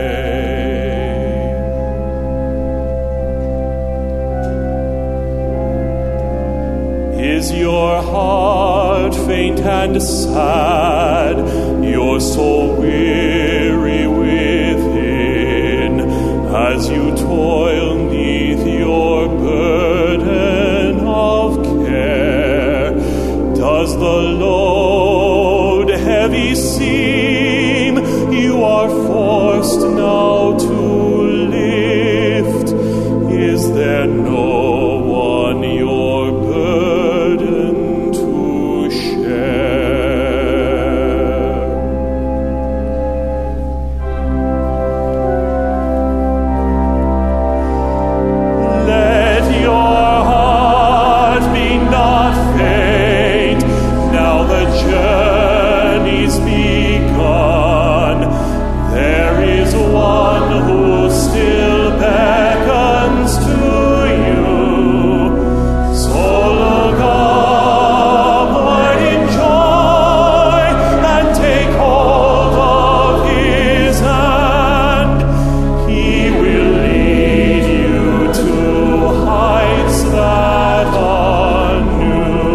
Is your heart faint and sad, your soul weary within, as you toil neath your burden of care? Does the load heavy seem you are forced now to lift? Is there no one your burden to share? Let your heart be not faint, now the journey's begun. There is one who still beckons to you. So look upward in joy and take hold of his hand. He will lead you to heights that are new.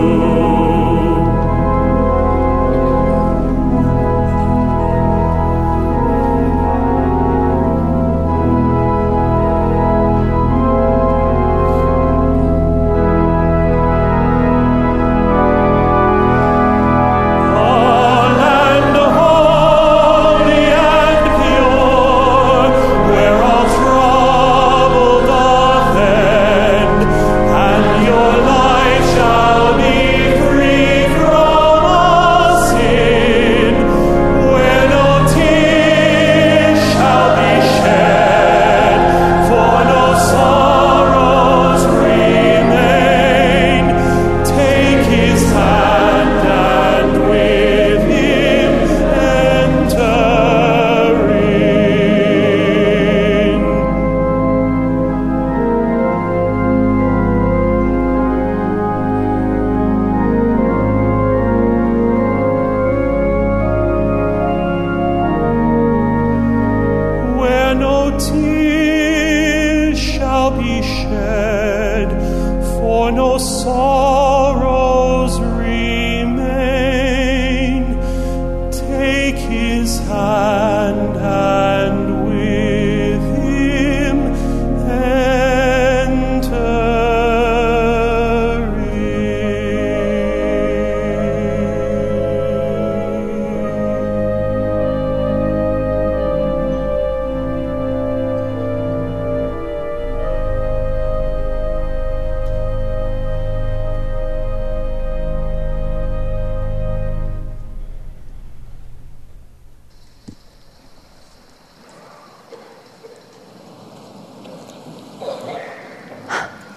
A land holy and pure, where all trouble doth end, and your life shall be free from all sin, where no tears shall be shed, for no sorrows remain. Take his hand and with him enter in. Where no tears shall be shed, for no sorrows remain. Take his hand and with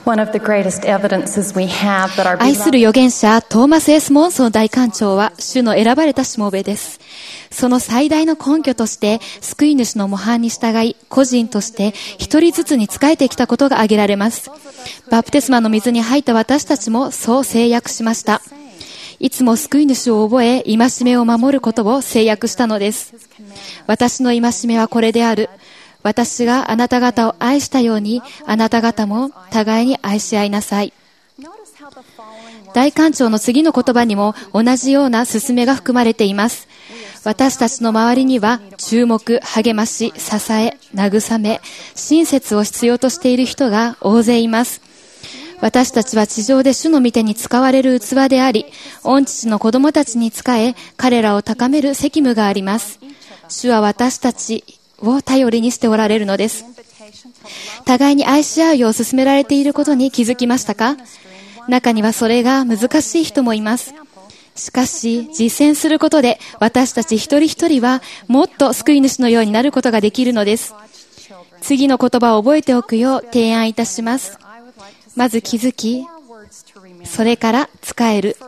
愛する預言者トーマス・エス・モンソン大官長は主の選ばれたしもべです。その最大の根拠として救い主の模範に従い、個人として一人ずつに仕えてきたことが挙げられます。バプテスマの水に入った私たちもそう制約しました。いつも救い主を覚え、戒めを守ることを制約したのです。私の戒めはこれである。私があなた方を愛したように、あなた方も互いに愛し合いなさい。大官長の次の言葉にも同じような勧めが含まれています。私たちの周りには注目、励まし、支え、慰め、親切を必要としている人が大勢います。私たちは地上で主の御手に使われる器であり、御父の子供たちに仕え、彼らを高める責務があります。主は私たちを頼りにしておられるのです。互いに愛し合うよう勧められていることに気づきましたか？中にはそれが難しい人もいます。しかし、実践することで私たち一人一人はもっと救い主のようになることができるのです。次の言葉を覚えておくよう提案いたします。まず気づき、それから仕える。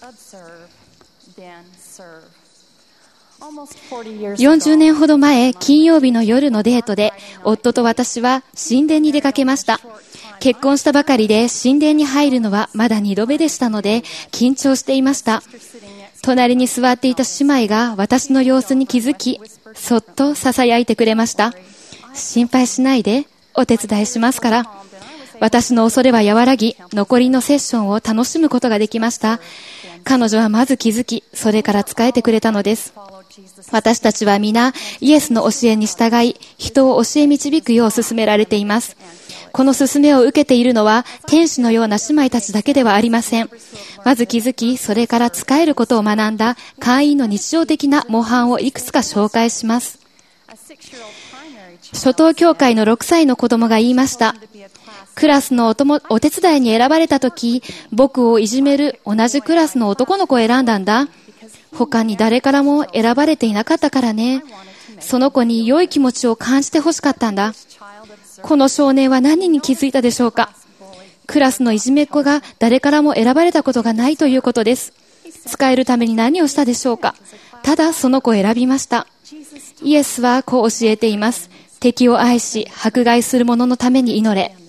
よんじゅうねんほど前、金曜日の夜のデートで、夫と私は神殿に出かけました。結婚したばかりで神殿に入るのはまだ二度目でしたので、緊張していました。隣に座っていた姉妹が私の様子に気づき、そっと囁いてくれました。心配しないで、お手伝いしますから。私の恐れは和らぎ、残りのセッションを楽しむことができました。彼女はまず気づき、それから仕えてくれたのです。私たちは皆、イエスの教えに従い、人を教え導くよう勧められています。この勧めを受けているのは、天使のような姉妹たちだけではありません。まず気づき、それから仕えることを学んだ会員の日常的な模範をいくつか紹介します。初等教会のろくさいの子供が言いました。クラスのおともお手伝いに選ばれたとき、僕をいじめる同じクラスの男の子を選んだんだ。他に誰からも選ばれていなかったからね。その子に良い気持ちを感じてほしかったんだ。この少年は何に気づいたでしょうか？クラスのいじめっ子が誰からも選ばれたことがないということです。使えるために何をしたでしょうか？ただその子を選びました。イエスはこう教えています。敵を愛し、迫害する者のために祈れ。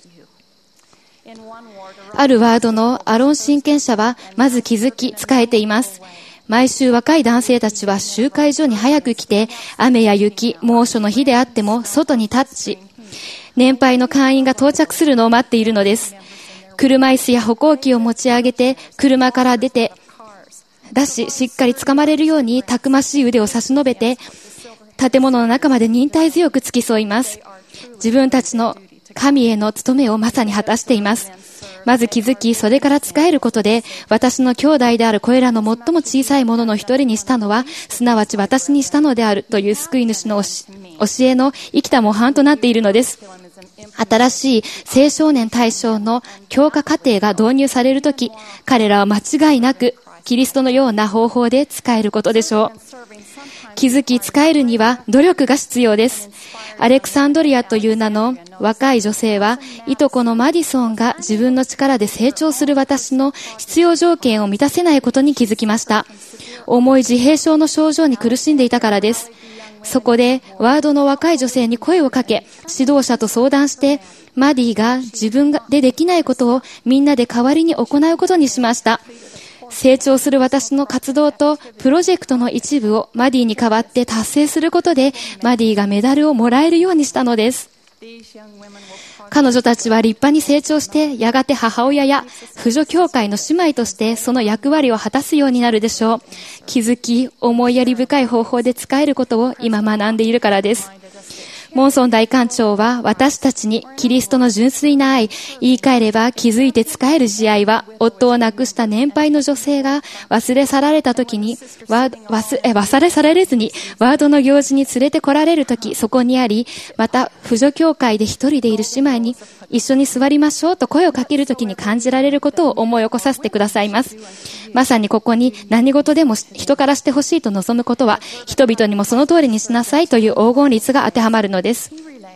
あるワードのアロン親権者はまず気づき、仕えています。毎週若い男性たちは集会所に早く来て、雨や雪、猛暑の日であっても外に立ち、年配の会員が到着するのを待っているのです。車椅子や歩行器を持ち上げて、車から出て、出し、しっかり掴まれるようにたくましい腕を差し伸べて、建物の中まで忍耐強く付き添います。自分たちの神への務めをまさに果たしています。まず気づき、それから仕えることで、私の兄弟であるこれらの最も小さいものの一人にしたのは、すなわち私にしたのであるという救い主の教えの生きた模範となっているのです。新しい青少年対象の教化課程が導入されるとき、彼らは間違いなくキリストのような方法で仕えることでしょう。気づき仕えるには努力が必要です。アレクサンドリアという名の若い女性は、いとこのマディソンが自分の力で成長する私の必要条件を満たせないことに気づきました。重い自閉症の症状に苦しんでいたからです。そこでワードの若い女性に声をかけ、指導者と相談して、マディが自分でできないことをみんなで代わりに行うことにしました。成長する私の活動とプロジェクトの一部をマディに代わって達成することで、マディがメダルをもらえるようにしたのです。彼女たちは立派に成長して、やがて母親や婦女協会の姉妹としてその役割を果たすようになるでしょう。気づき、思いやり深い方法で使えることを今学んでいるからです。モンソン大官長は私たちにキリストの純粋な愛、言い換えれば気づいて仕える慈愛は、夫を亡くした年配の女性が忘れ去られた時に、ワード忘え忘れ去られずにワードの行事に連れて来られる時、そこにあり、また婦女協会で一人でいる姉妹に一緒に座りましょうと声をかける時に感じられることを思い起こさせてくださいます。まさにここに何事でも人からしてほしいと望むことは、人々にもその通りにしなさいという黄金律が当てはまるのです。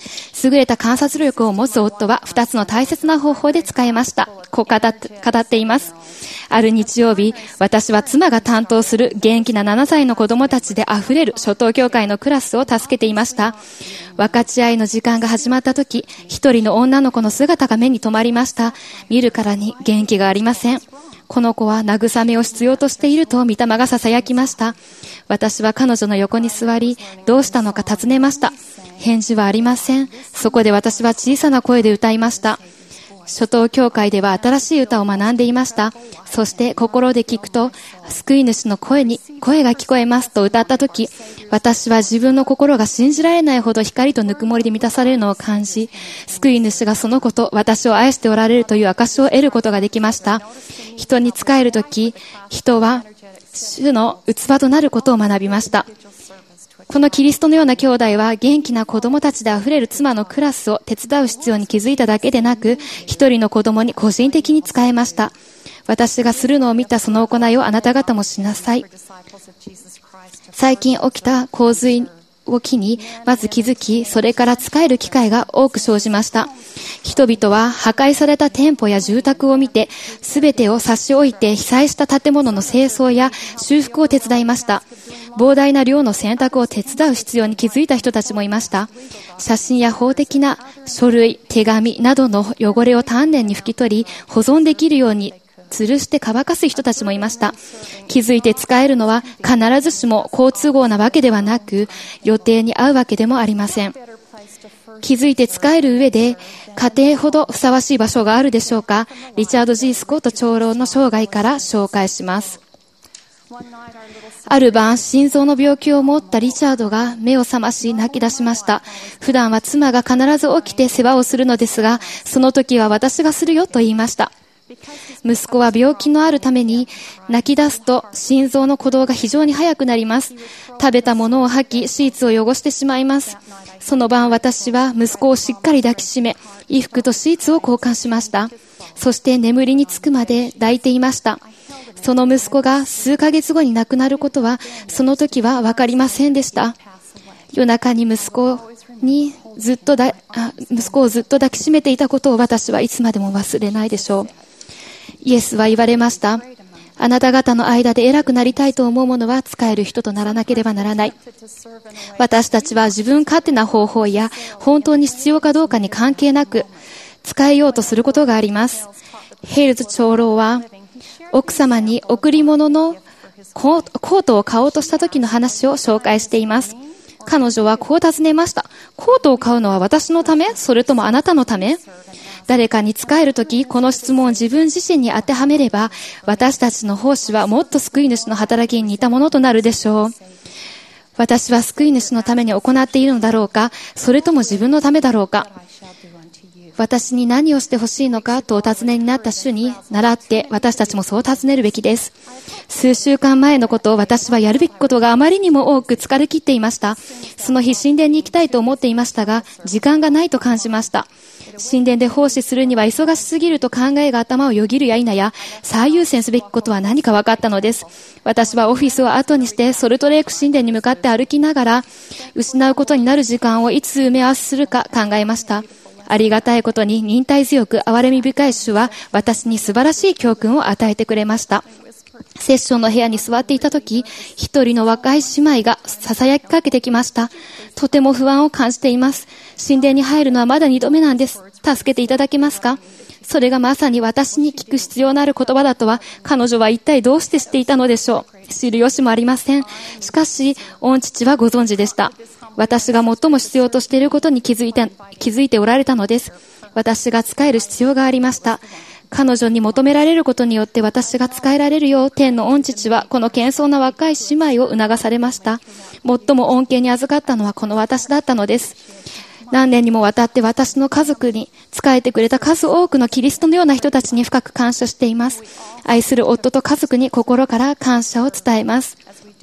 優れた観察力を持つ夫は二つの大切な方法で使えました。こう語って、語っています。ある日曜日、私は妻が担当する元気なななさいの子供たちで溢れる初等教会のクラスを助けていました。分かち合いの時間が始まった時、一人の女の子の姿が目に留まりました。見るからに元気がありません。この子は慰めを必要としていると御霊が囁きました。私は彼女の横に座り、どうしたのか尋ねました。返事はありません。そこで私は小さな声で歌いました。初等教会では新しい歌を学んでいました。そして心で聞くと、救い主の声に声が聞こえますと歌ったとき、私は自分の心が信じられないほど光とぬくもりで満たされるのを感じ、救い主がその子と私を愛しておられるという証を得ることができました。人に仕えるとき、人は主の器となることを学びました。このキリストのような兄弟は元気な子供たちで溢れる妻のクラスを手伝う必要に気づいただけでなく、一人の子供に個人的に仕えました。私がするのを見たその行いをあなた方もしなさい。最近起きた洪水を機にまず気づき、それから仕える機会が多く生じました。人々は破壊された店舗や住宅を見て、すべてを差し置いて被災した建物の清掃や修復を手伝いました。膨大な量の洗濯を手伝う必要に気づいた人たちもいました。写真や法的な書類、手紙などの汚れを丹念に拭き取り、保存できるように吊るして乾かす人たちもいました。気づいて使えるのは必ずしも好都合なわけではなく、予定に合うわけでもありません。気づいて使える上で、家庭ほどふさわしい場所があるでしょうか。リチャード・ジー・スコット長老の生涯から紹介します。ある晩、心臓の病気を持ったリチャードが目を覚まし泣き出しました。普段は妻が必ず起きて世話をするのですが、その時は私がするよと言いました。息子は病気のあるために泣き出すと心臓の鼓動が非常に速くなります。食べたものを吐き、シーツを汚してしまいます。その晩、私は息子をしっかり抱きしめ、衣服とシーツを交換しました。そして眠りにつくまで抱いていました。その息子が数ヶ月後に亡くなることは、その時は分かりませんでした。夜中に息子にずっとだ、息子をずっと抱きしめていたことを私はいつまでも忘れないでしょう。イエスは言われました。あなた方の間で偉くなりたいと思う者は仕える人とならなければならない。私たちは自分勝手な方法や本当に必要かどうかに関係なく使えようとすることがあります。ヘイルズ長老は奥様に贈り物のコートを買おうとした時の話を紹介しています。彼女はこう尋ねました。コートを買うのは私のため？それともあなたのため？誰かに仕えるとき、この質問を自分自身に当てはめれば、私たちの奉仕はもっと救い主の働きに似たものとなるでしょう。私は救い主のために行っているのだろうか、それとも自分のためだろうか。私に何をしてほしいのかとお尋ねになった主に倣って、私たちもそう尋ねるべきです。数週間前のことを私はやるべきことがあまりにも多く疲れ切っていました。その日神殿に行きたいと思っていましたが、時間がないと感じました。神殿で奉仕するには忙しすぎると考えが頭をよぎるや否や、最優先すべきことは何か分かったのです。私はオフィスを後にしてソルトレーク神殿に向かって歩きながら、失うことになる時間をいつ埋め合わせするか考えました。ありがたいことに忍耐強く憐れみ深い主は私に素晴らしい教訓を与えてくれました。セッションの部屋に座っていたとき、一人の若い姉妹が囁きかけてきました。とても不安を感じています。神殿に入るのはまだ二度目なんです。助けていただけますか？それがまさに私に聞く必要のある言葉だとは、彼女は一体どうして知っていたのでしょう。知る由もありません。しかし、御父はご存知でした。私が最も必要としていることに気づいて、気づいておられたのです。私が仕える必要がありました。彼女に求められることによって私が仕えられるよう、天の御父はこの謙遜な若い姉妹を促されました。最も恩恵に預かったのはこの私だったのです。何年にもわたって私の家族に仕えてくれた数多くのキリストのような人たちに深く感謝しています。愛する夫と家族に心から感謝を伝えます。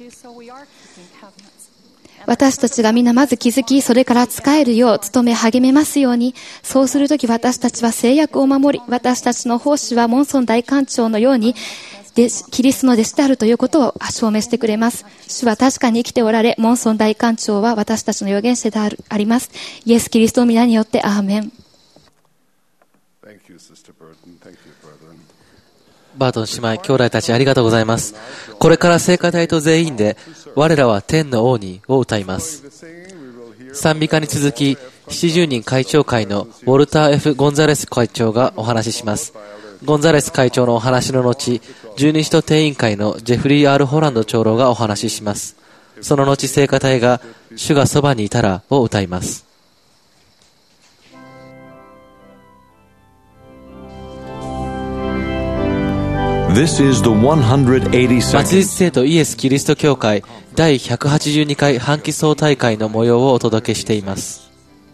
私たちがみんなまず気づき、それから仕えるよう努め励めますように。そうするとき私たちは制約を守り、私たちの奉仕はモンソン大官長のようにでキリストの弟子であるということを証明してくれます。主は確かに生きておられ、モンソン大官長は私たちの預言者であるあります。イエス・キリストの皆によってアーメン。 バートン姉妹、兄弟たちありがとうございます。これから聖歌隊と全員で、我らは天の王にを歌います。賛美歌に続き、ななじゅうにん会長会のウォルター・ F ・ゴンザレス会長がお話しします。ゴンザレス会長のお話の後、十二使徒定員会のジェフリー・アール・ホランド長老がお話しします。その後、聖歌隊が、主がそばにいたらを歌います。 This is the 末日聖徒イエス・キリスト教会第ひゃくはちじゅうにかい半期総大会の模様をお届けしています。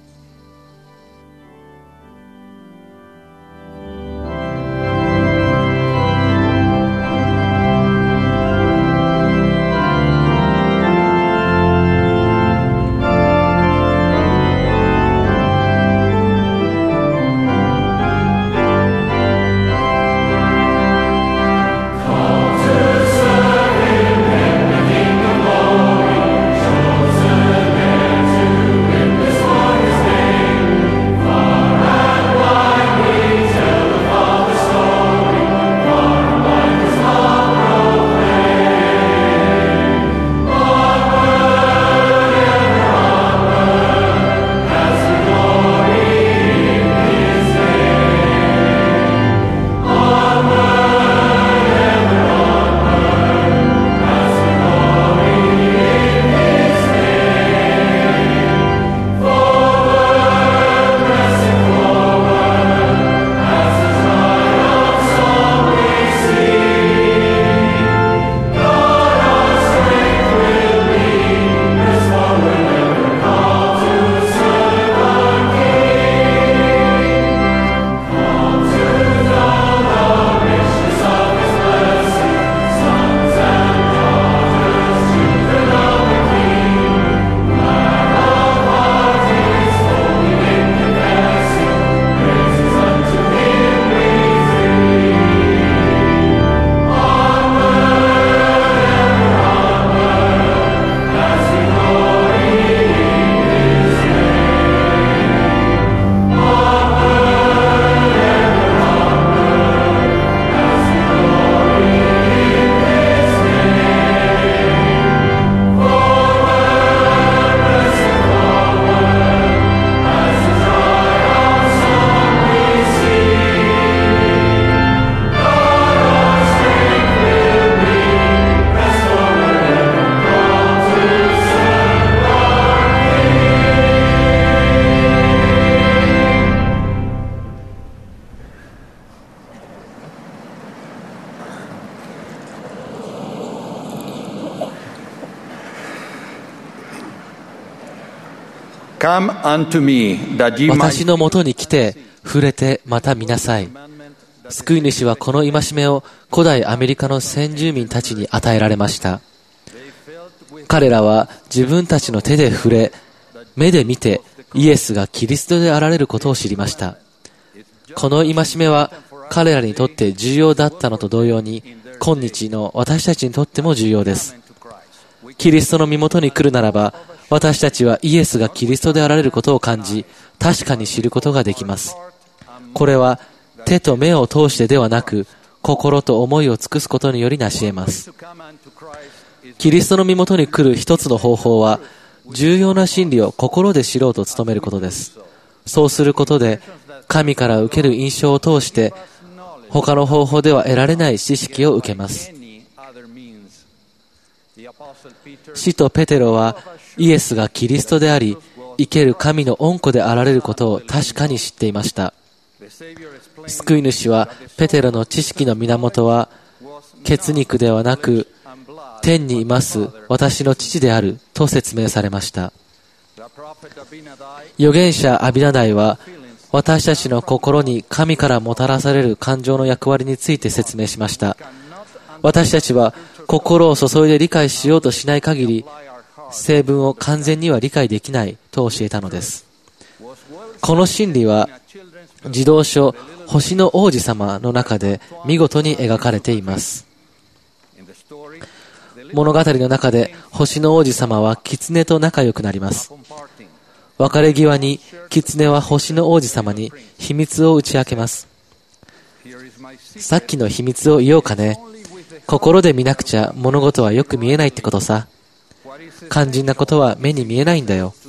私のもとに来て、触れて、また見なさい。救い主はこの戒めを古代アメリカの先住民たちに与えられました。彼らは自分たちの手で触れ、目で見て、イエスがキリストであられることを知りました。この戒めは彼らにとって重要だったのと同様に、今日の私たちにとっても重要です。キリストの身元に来るならば、私たちはイエスがキリストであられることを感じ、確かに知ることができます。これは手と目を通してではなく、心と思いを尽くすことにより成し得ます。キリストの身元に来る一つの方法は、重要な真理を心で知ろうと努めることです。そうすることで、神から受ける印象を通して、他の方法では得られない知識を受けます。使徒ペテロは、イエスがキリストであり、生ける神の御子であられることを確かに知っていました。救い主は、ペテロの知識の源は、血肉ではなく、天にいます私の父であると説明されました。預言者アビナダイは、私たちの心に神からもたらされる感情の役割について説明しました。私たちは心を注いで理解しようとしない限り、聖文を完全には理解できないと教えたのです。この真理は、児童書星の王子様の中で見事に描かれています。 物語の中で星の王子様は狐と仲良くなります。別れ際に狐は星の王子様に秘密を打ち明けます。さっきの秘密を言おうかね。心で見なくちゃ物事はよく見えないってことさ。肝心なことは目に見えないんだよ。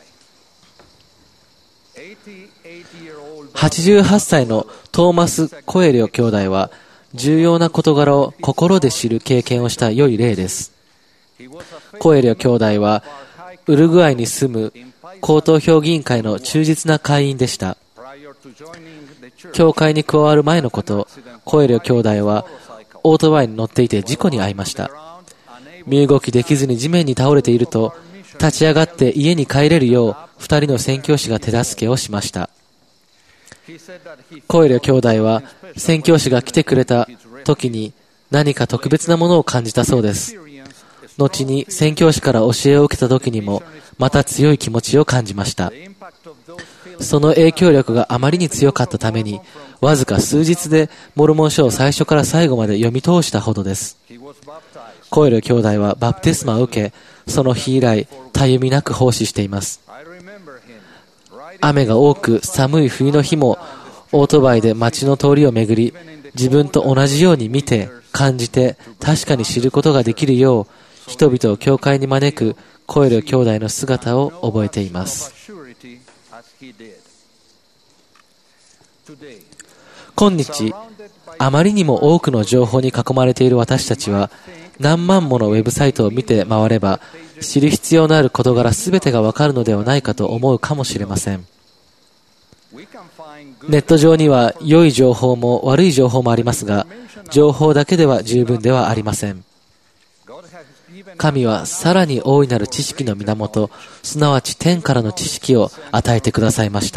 はちじゅうはっさいのトーマス・コエリョ兄弟は重要な事柄を心で知る経験をした良い例です。コエリョ兄弟はウルグアイに住む高等評議員会の忠実な会員でした。教会に加わる前のこと、コエリョ兄弟はオートバイに乗っていて事故に遭いました。身動きできずに地面に倒れていると、立ち上がって家に帰れるよう二人の宣教師が手助けをしました。コエリョ兄弟は宣教師が来てくれた時に何か特別なものを感じたそうです。後に宣教師から教えを受けた時にもまた強い気持ちを感じました。その影響力があまりに強かったために、わずか数日でモルモン書を最初から最後まで読み通したほどです。コエリョ兄弟はバプテスマを受け、その日以来たゆみなく奉仕しています。雨が多く寒い冬の日もオートバイで街の通りを巡り、自分と同じように見て感じて確かに知ることができるよう、人々を教会に招くコエリョ兄弟の姿を覚えています。今日、あまりにも多くの情報に囲まれている私たちは、何万ものウェブサイトを見て回れば、知る必要のある事柄すべてがわかるのではないかと思うかもしれません。ネット上には良い情報も悪い情報もありますが、情報だけでは十分ではありません。神はさらに大いなる知識の源、すなわち天からの知識を与えてくださいました。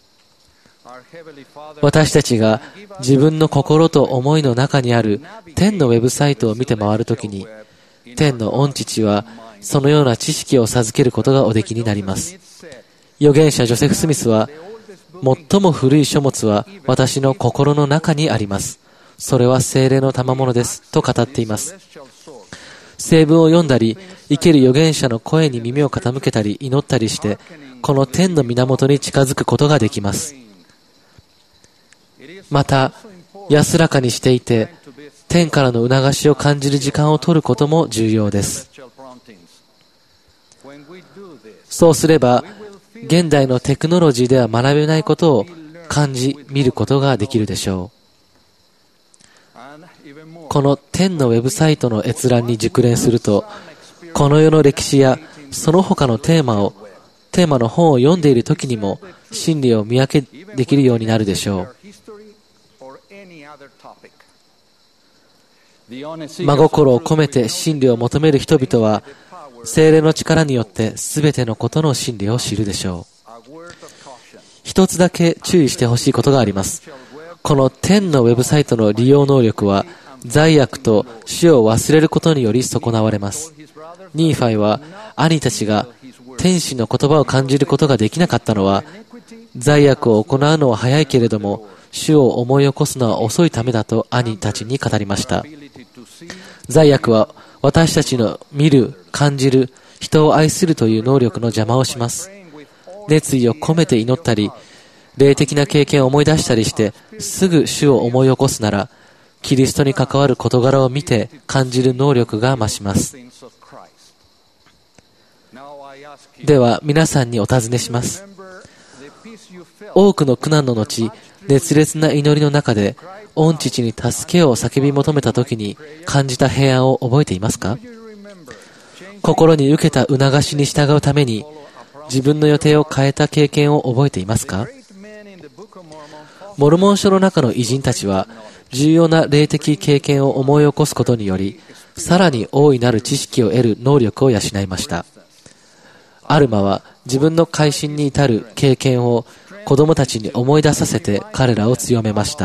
私たちが自分の心と思いの中にある天のウェブサイトを見て回るときに、天の御父はそのような知識を授けることがおできになります。預言者ジョセフ・スミスは、最も古い書物は私の心の中にあります。それは聖霊の賜物ですと語っています。聖文を読んだり、生ける預言者の声に耳を傾けたり祈ったりして、この天の源に近づくことができます。また、安らかにしていて、天からの促しを感じる時間を取ることも重要です。そうすれば、現代のテクノロジーでは学べないことを感じ、見ることができるでしょう。この天のウェブサイトの閲覧に熟練すると、この世の歴史やその他のテーマを、テーマの本を読んでいる時にも真理を見分けできるようになるでしょう。真心を込めて真理を求める人々は、聖霊の力によって全てのことの真理を知るでしょう。一つだけ注意してほしいことがあります。この天のウェブサイトの利用能力は、罪悪と主を忘れることにより損なわれます。ニーファイは、兄たちが天使の言葉を感じることができなかったのは、罪悪を行うのは早いけれども、主を思い起こすのは遅いためだと兄たちに語りました。罪悪は私たちの見る、感じる、人を愛するという能力の邪魔をします。熱意を込めて祈ったり、霊的な経験を思い出したりして、すぐ主を思い起こすなら、キリストに関わる事柄を見て感じる能力が増します。では皆さんにお尋ねします。多くの苦難の後、熱烈な祈りの中で、御父に助けを叫び求めたときに感じた平安を覚えていますか？心に受けた促しに従うために自分の予定を変えた経験を覚えていますか？モルモン書の中の偉人たちは重要な霊的経験を思い起こすことにより、さらに大いなる知識を得る能力を養いました。アルマは自分の改心に至る経験を子供たちに思い出させて彼らを強めました。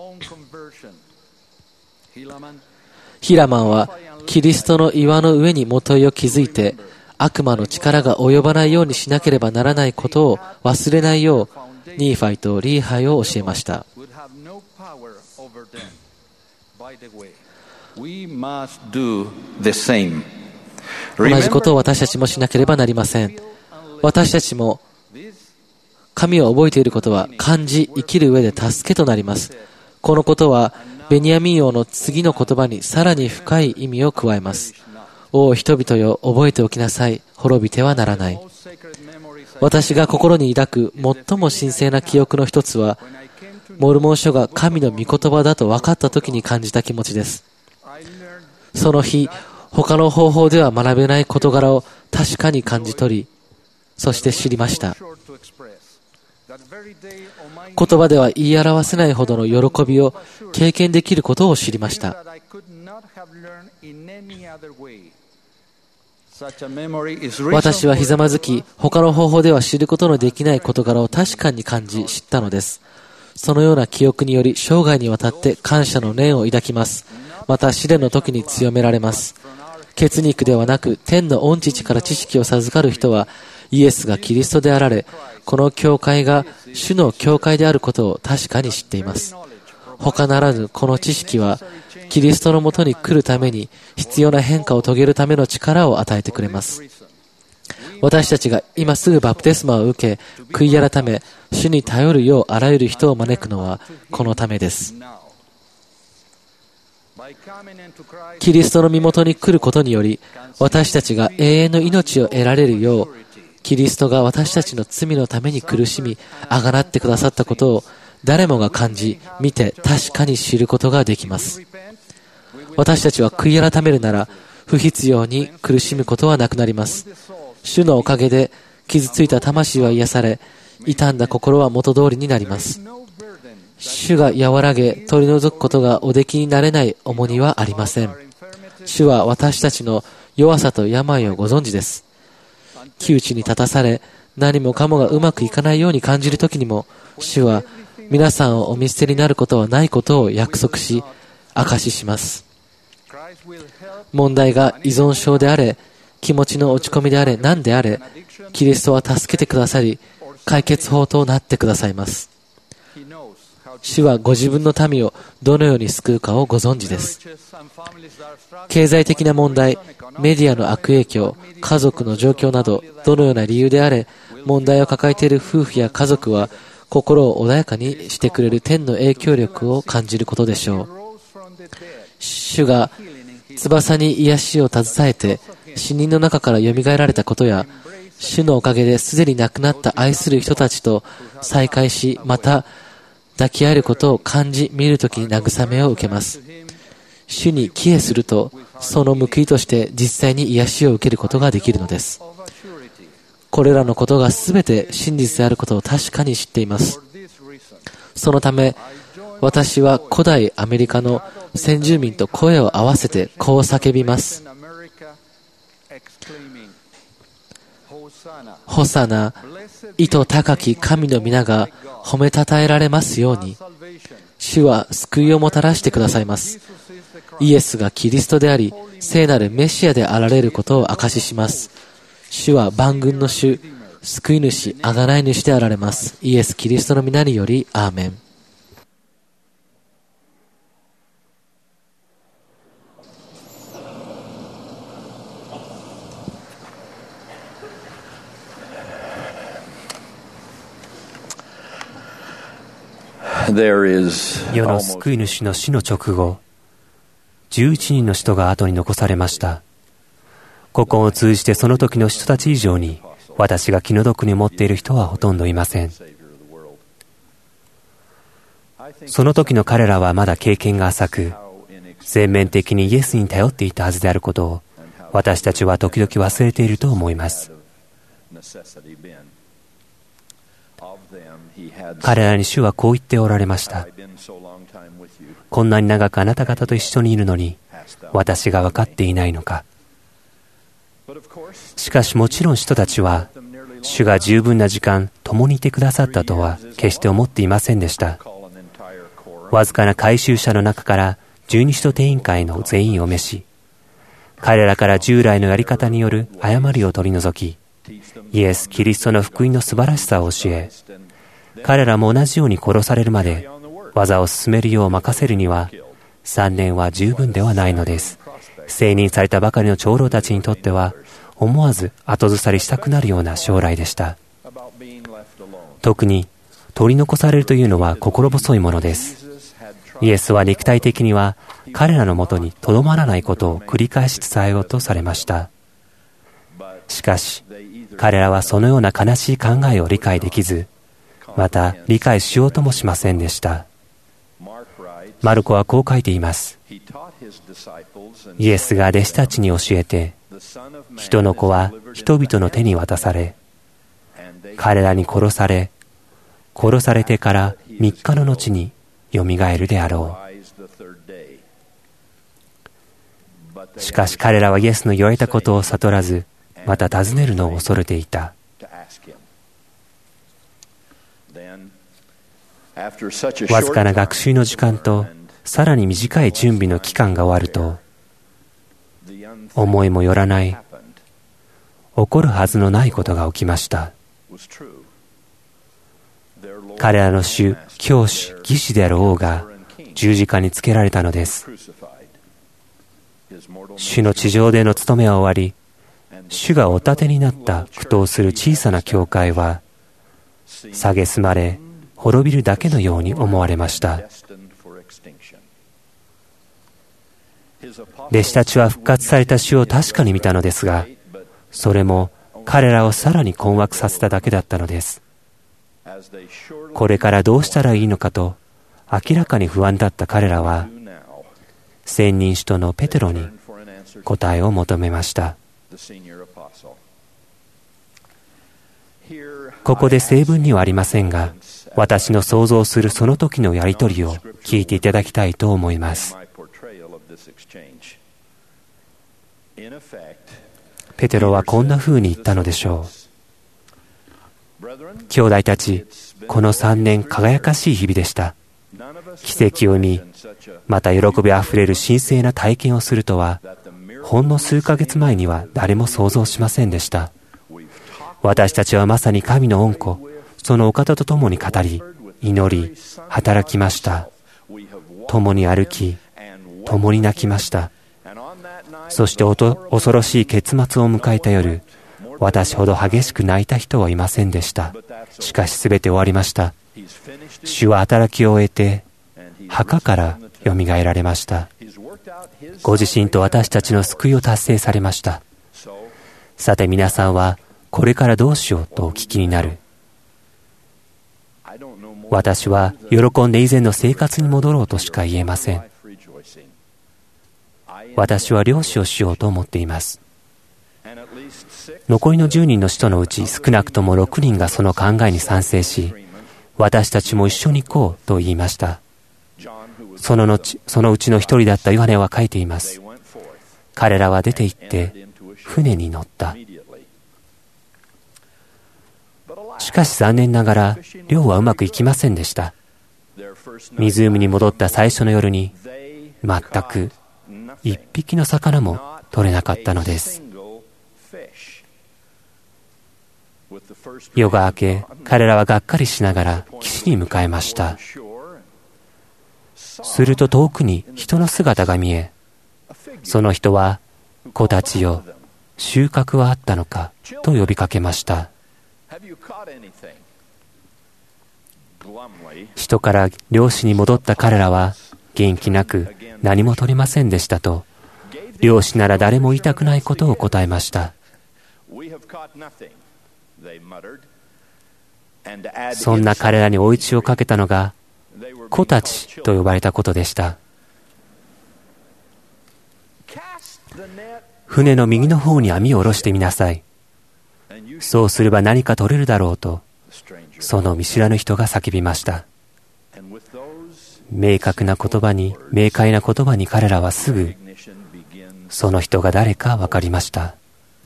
ヒラマンはキリストの岩の上に元いを築いて、悪魔の力が及ばないようにしなければならないことを忘れないよう、ニーファイとリーハイを教えました。 同じことを私たちもしなければなりません。私たちも神を覚えていることは漢字生きる上で助けとなります。このことはベニヤミン王の次の言葉にさらに深い意味を加えます。おお人々よ、覚えておきなさい。滅びてはならない。私が心に抱く最も神聖な記憶の一つは、モルモン書が神の御言葉だと分かった時に感じた気持ちです。その日、他の方法では学べない事柄を確かに感じ取り、そして知りました。言葉では言い表せないほどの喜びを経験できることを知りました。私はひざまずき、他の方法では知ることのできない事柄を確かに感じ知ったのです。そのような記憶により生涯にわたって感謝の念を抱きます。また試練の時に強められます。血肉ではなく天の御父から知識を授かる人はイエスがキリストであられ、この教会が主の教会であることを確かに知っています。他ならぬこの知識はキリストのもとに来るために必要な変化を遂げるための力を与えてくれます。私たちが今すぐバプテスマを受け、悔い改め、主に頼るようあらゆる人を招くのはこのためです。キリストの身元に来ることにより、私たちが永遠の命を得られるよう、キリストが私たちの罪のために苦しみ、あがなってくださったことを誰もが感じ、見て確かに知ることができます。私たちは悔い改めるなら、不必要に苦しむことはなくなります。主のおかげで傷ついた魂は癒され、傷んだ心は元通りになります。主が和らげ、取り除くことがおできになれない重荷はありません。主は私たちの弱さと病をご存知です。窮地に立たされ、何もかもがうまくいかないように感じるときにも、主は皆さんをお見捨てになることはないことを約束し、証しします。問題が依存症であれ、気持ちの落ち込みであれ、何であれ、キリストは助けてくださり、解決法となってくださいます。主はご自分の民をどのように救うかをご存知です。経済的な問題、メディアの悪影響、家族の状況など、どのような理由であれ、問題を抱えている夫婦や家族は、心を穏やかにしてくれる天の影響力を感じることでしょう。主が翼に癒しを携えて、死人の中から蘇られたことや、主のおかげですでに亡くなった愛する人たちと再会し、また抱き合えることを感じ見るときに慰めを受けます。主に帰依すると、その報いとして実際に癒しを受けることができるのです。これらのことがすべて真実であることを確かに知っています。そのため、私は古代アメリカの先住民と声を合わせてこう叫びます。ホサナ、意図高き神の皆が褒めたたえられますように、主は救いをもたらしてくださいます。イエスがキリストであり、聖なるメシアであられることを証しします。主は万軍の主、救い主、贖い主であられます。イエス・キリストの皆により、アーメン。 世の救い主の死の直後、じゅういちにんの人が後に残されました。ここを通じてその時の人たち以上に、私が気の毒に思っている人はほとんどいません。その時の彼らはまだ経験が浅く、全面的にイエスに頼っていたはずであることを、私たちは時々忘れていると思います。彼らに主はこう言っておられました。こんなに長くあなた方と一緒にいるのに、私が分かっていないのか。しかしもちろん人たちは、主が十分な時間共にいてくださったとは決して思っていませんでした。わずかな回収者の中から十二使徒定員会の全員を召し、彼らから従来のやり方による誤りを取り除き、イエス・キリストの福音の素晴らしさを教え、彼らも同じように殺されるまで技を進めるよう任せるには、 さんねんは十分ではないのです。成任されたばかりの長老たちにとっては、思わず後ずさりしたくなるような将来でした。特に取り残されるというのは心細いものです。イエスは肉体的には彼らのもとにとどまらないことを繰り返し伝えようとされました。しかし、彼らはそのような悲しい考えを理解できず、また理解しようともしませんでした。マルコはこう書いています。イエスが弟子たちに教えて、人の子は人々の手に渡され、彼らに殺され、殺されてから三日の後によみがえるであろう。しかし彼らはイエスの言われたことを悟らず、また尋ねるのを恐れていた。わずかな学習の時間とさらに短い準備の期間が終わると、思いもよらない、起こるはずのないことが起きました。彼らの主、教師、義士である王が十字架につけられたのです。主の地上での務めは終わり、主がお立てになった苦闘する小さな教会は蔑まれ滅びるだけのように思われました。弟子たちは復活された主を確かに見たのですが、それも彼らをさらに困惑させただけだったのです。これからどうしたらいいのかと明らかに不安だった彼らは、千人使徒のペテロに答えを求めました。ここで正文にはありませんが、私の想像するその時のやりとりを聞いていただきたいと思います。ペテロはこんな風に言ったのでしょう。兄弟たち、このさんねん輝かしい日々でした。奇跡を見、また喜びあふれる神聖な体験をするとは、ほんの数ヶ月前には誰も想像しませんでした。私たちはまさに神の御子、そのお方と共に語り、祈り、働きました。共に歩き、共に泣きました。そしておと恐ろしい結末を迎えた夜、私ほど激しく泣いた人はいませんでした。しかしすべて終わりました。主は働きを終えて、墓からよみがえられました。ご自身と私たちの救いを達成されました。さて皆さんは、これからどうしようとお聞きになる。私は喜んで以前の生活に戻ろうとしか言えません。私は漁師をしようと思っています。残りのじゅうにんの使徒のうち少なくともろくにんがその考えに賛成し、私たちも一緒に行こうと言いました。その後、そのうちの一人だったヨハネは書いています。彼らは出て行って船に乗った。しかし残念ながら漁はうまくいきませんでした。湖に戻った最初の夜に全く一匹の魚も取れなかったのです。夜が明け、彼らはがっかりしながら岸に向かいました。すると遠くに人の姿が見え、その人は、子たちよ、収穫はあったのかと呼びかけました。人から漁師に戻った彼らは元気なく何も取れませんでしたと、漁師なら誰も言いたくないことを答えました。そんな彼らに追い打ちをかけたのが子たちと呼ばれたことでした。船の右の方に網を下ろしてみなさい。そうすれば何か取れるだろうと、その見知らぬ人が叫びました。明確な言葉に、明快な言葉に彼らはすぐ、その人が誰か分かりました。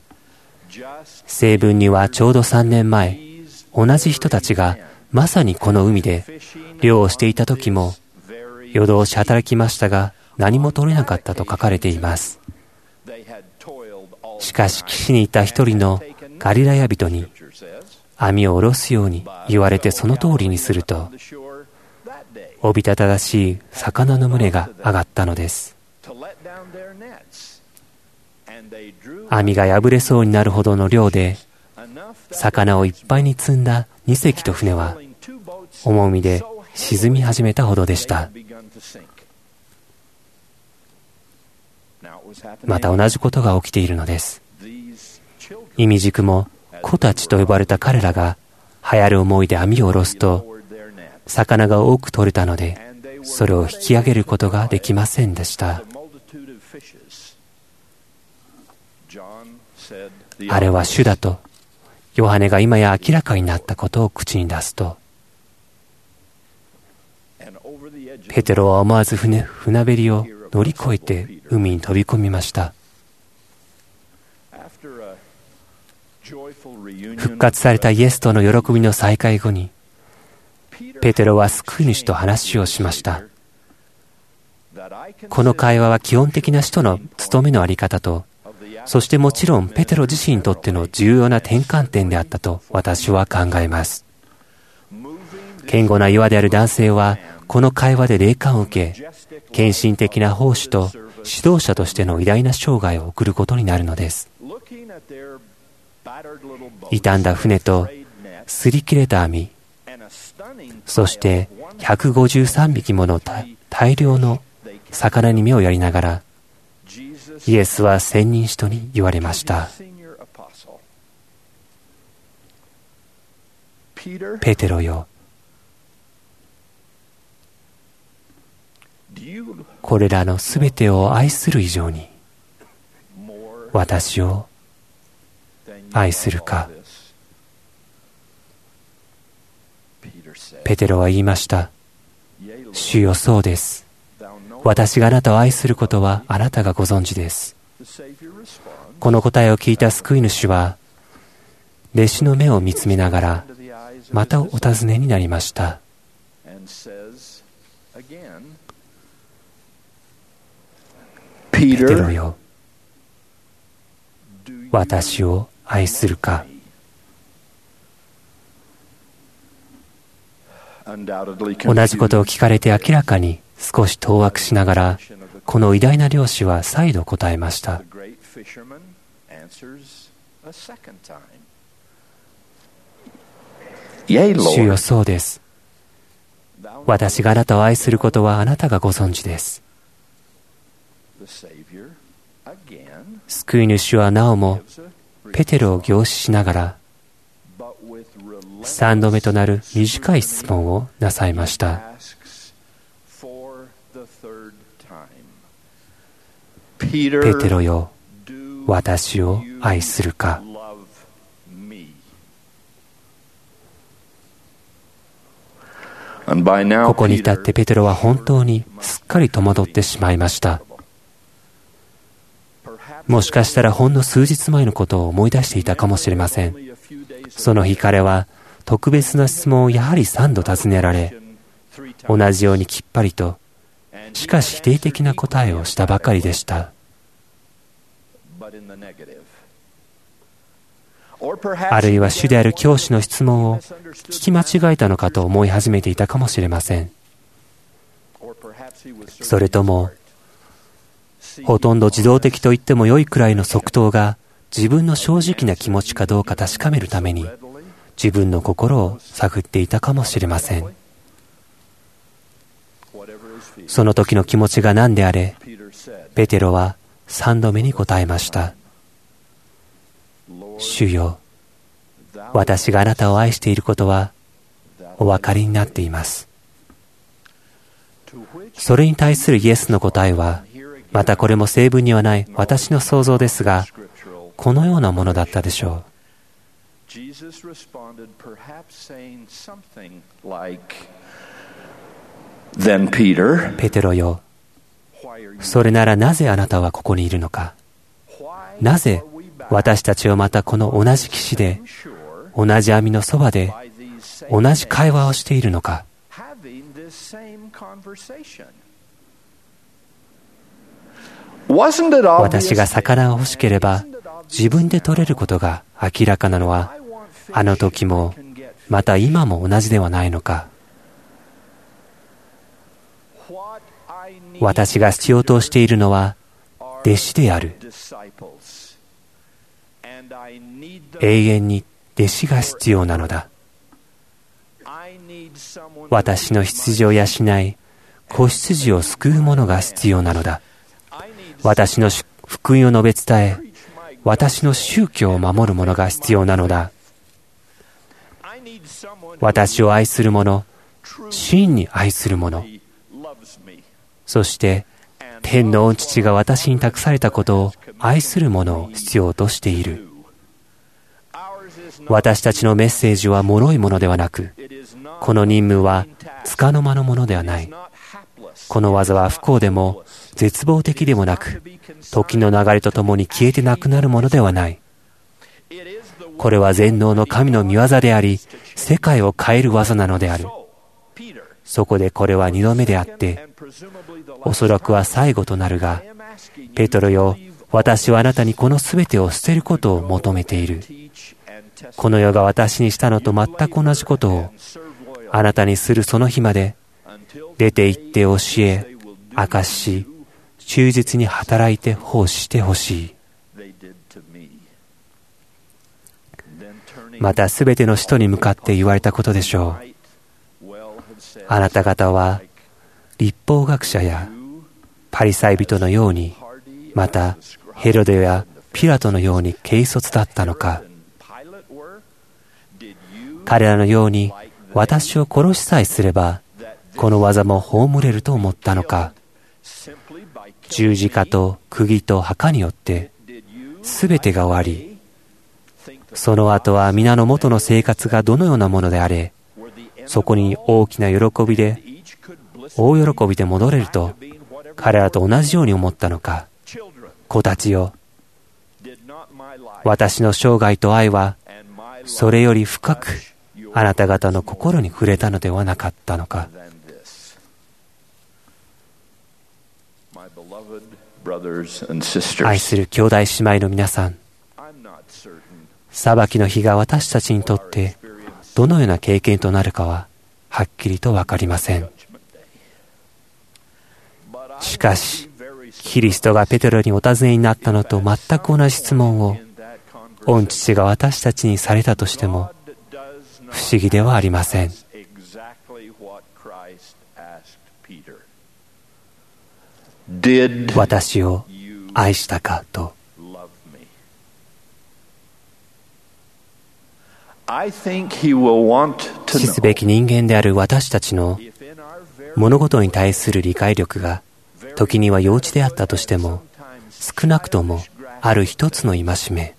聖文にはちょうどさんねんまえ、同じ人たちがまさにこの海で漁をしていた時も、夜通し働きましたが何も取れなかったと書かれています。しかし岸にいた一人のガリラヤ人に網を下ろすように言われてその通りにすると、 おびただしい魚の群れが上がったのです。網が破れそうになるほどの量で、魚をいっぱいに積んだにせきと船は重みで沈み始めたほどでした。また同じことが起きているのです。いみじくも子たちと呼ばれた彼らが流行る思いで網を下ろすと、魚が多く取れたので、それを引き上げることができませんでした。あれは主だと、ヨハネが今や明らかになったことを口に出すと、ペテロは思わず 船, 船べりを乗り越えて海に飛び込みました。復活されたイエスとの喜びの再会後に、ペテロは救い主と話をしました。この会話は基本的な使徒の務めのあり方と、そしてもちろんペテロ自身にとっての重要な転換点であったと私は考えます。堅固な岩である男性はこの会話で霊感を受け、献身的な奉仕と指導者としての偉大な生涯を送ることになるのです。傷んだ船と擦り切れた網、そしてひゃくごじゅうさんびきもの大量の魚に目をやりながら、イエスは千人使徒に言われました。ペテロよ、これらのすべてを愛する以上に私を愛するか。ペテロは言いました。主よ、そうです。私があなたを愛することはあなたがご存知です。この答えを聞いた救い主は、弟子の目を見つめながらまたお尋ねになりました。ペテロよ、私を愛するか。同じことを聞かれて明らかに少し当惑しながら、この偉大な漁師は再度答えました。主よ、そうです。私があなたを愛することはあなたがご存知です。救い主はなおもペテロを凝視しながら三度目となる短い質問をなさいました。ペテロよ、私を愛するか。ここに至ってペテロは本当にすっかり戸惑ってしまいました。もしかしたらほんの数日前のことを思い出していたかもしれません。その日彼は特別な質問をやはり三度尋ねられ、同じようにきっぱりと、しかし否定的な答えをしたばかりでした。あるいは主である教師の質問を聞き間違えたのかと思い始めていたかもしれません。それともほとんど自動的と言っても良いくらいの即答が自分の正直な気持ちかどうか確かめるために自分の心を探っていたかもしれません。その時の気持ちが何であれ、ペテロは三度目に答えました。主よ、私があなたを愛していることはお分かりになっています。それに対するイエスの答えは、またこれも正文にはない私の想像ですが、このようなものだったでしょう。ペテロよ、それならなぜあなたはここにいるのか。なぜ私たちはまたこの同じ岸で、同じ網のそばで同じ会話をしているのか。私が魚を欲しければ自分で取れることが明らかなのは、あの時もまた今も同じではないのか。 私が必要としているのは弟子である。永遠に弟子が必要なのだ。私の羊を養い、子羊を救う者が必要なのだ。私の福音を述べ伝え、私の宗教を守る者が必要なのだ。私を愛する者、真に愛する者、そして天の御父が私に託されたことを愛する者を必要としている。私たちのメッセージは脆いものではなく、この任務は束の間のものではない。この技は不幸でも絶望的でもなく、時の流れとともに消えてなくなるものではない。これは全能の神の御業であり、世界を変える技なのである。そこでこれは二度目であって、おそらくは最後となるが、ペトロよ、私はあなたにこのすべてを捨てることを求めている。この世が私にしたのと全く同じことをあなたにするその日まで、出て行って教え、明かし、忠実に働いて奉仕してほしい。またすべての使徒に向かって言われたことでしょう。あなた方は律法学者やパリサイ人のように、またヘロデやピラトのように軽率だったのか。彼らのように私を殺しさえすればこの技も葬れると思ったのか。十字架と釘と墓によって全てが終わり、その後は皆の元の生活がどのようなものであれ、そこに大きな喜びで大喜びで戻れると彼らと同じように思ったのか。子たちよ、私の生涯と愛はそれより深くあなた方の心に触れたのではなかったのか。愛する兄弟姉妹の皆さん、裁きの日が私たちにとってどのような経験となるかははっきりと分かりません。しかしキリストがペテロにお尋ねになったのと全く同じ質問を御父が私たちにされたとしても不思議ではありません。私を愛したかと。死すべき人間である私たちの物事に対する理解力が時には幼稚であったとしても、少なくともある一つの戒め、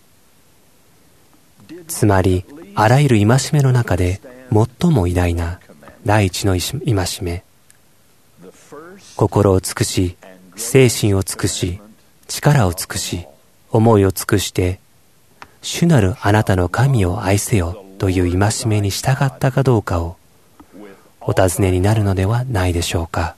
つまりあらゆる戒めの中で最も偉大な第一の戒め、心を尽くし、精神を尽くし、力を尽くし、思いを尽くして主なるあなたの神を愛せよという戒めに従ったかどうかをお尋ねになるのではないでしょうか。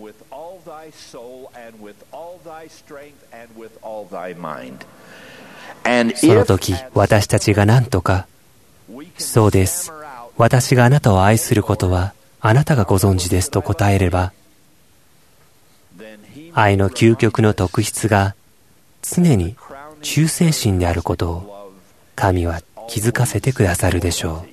その時私たちが何とか、そうです、私があなたを愛することはあなたがご存知ですと答えれば、愛の究極の特質が常に忠誠心であることを神は気づかせてくださるでしょ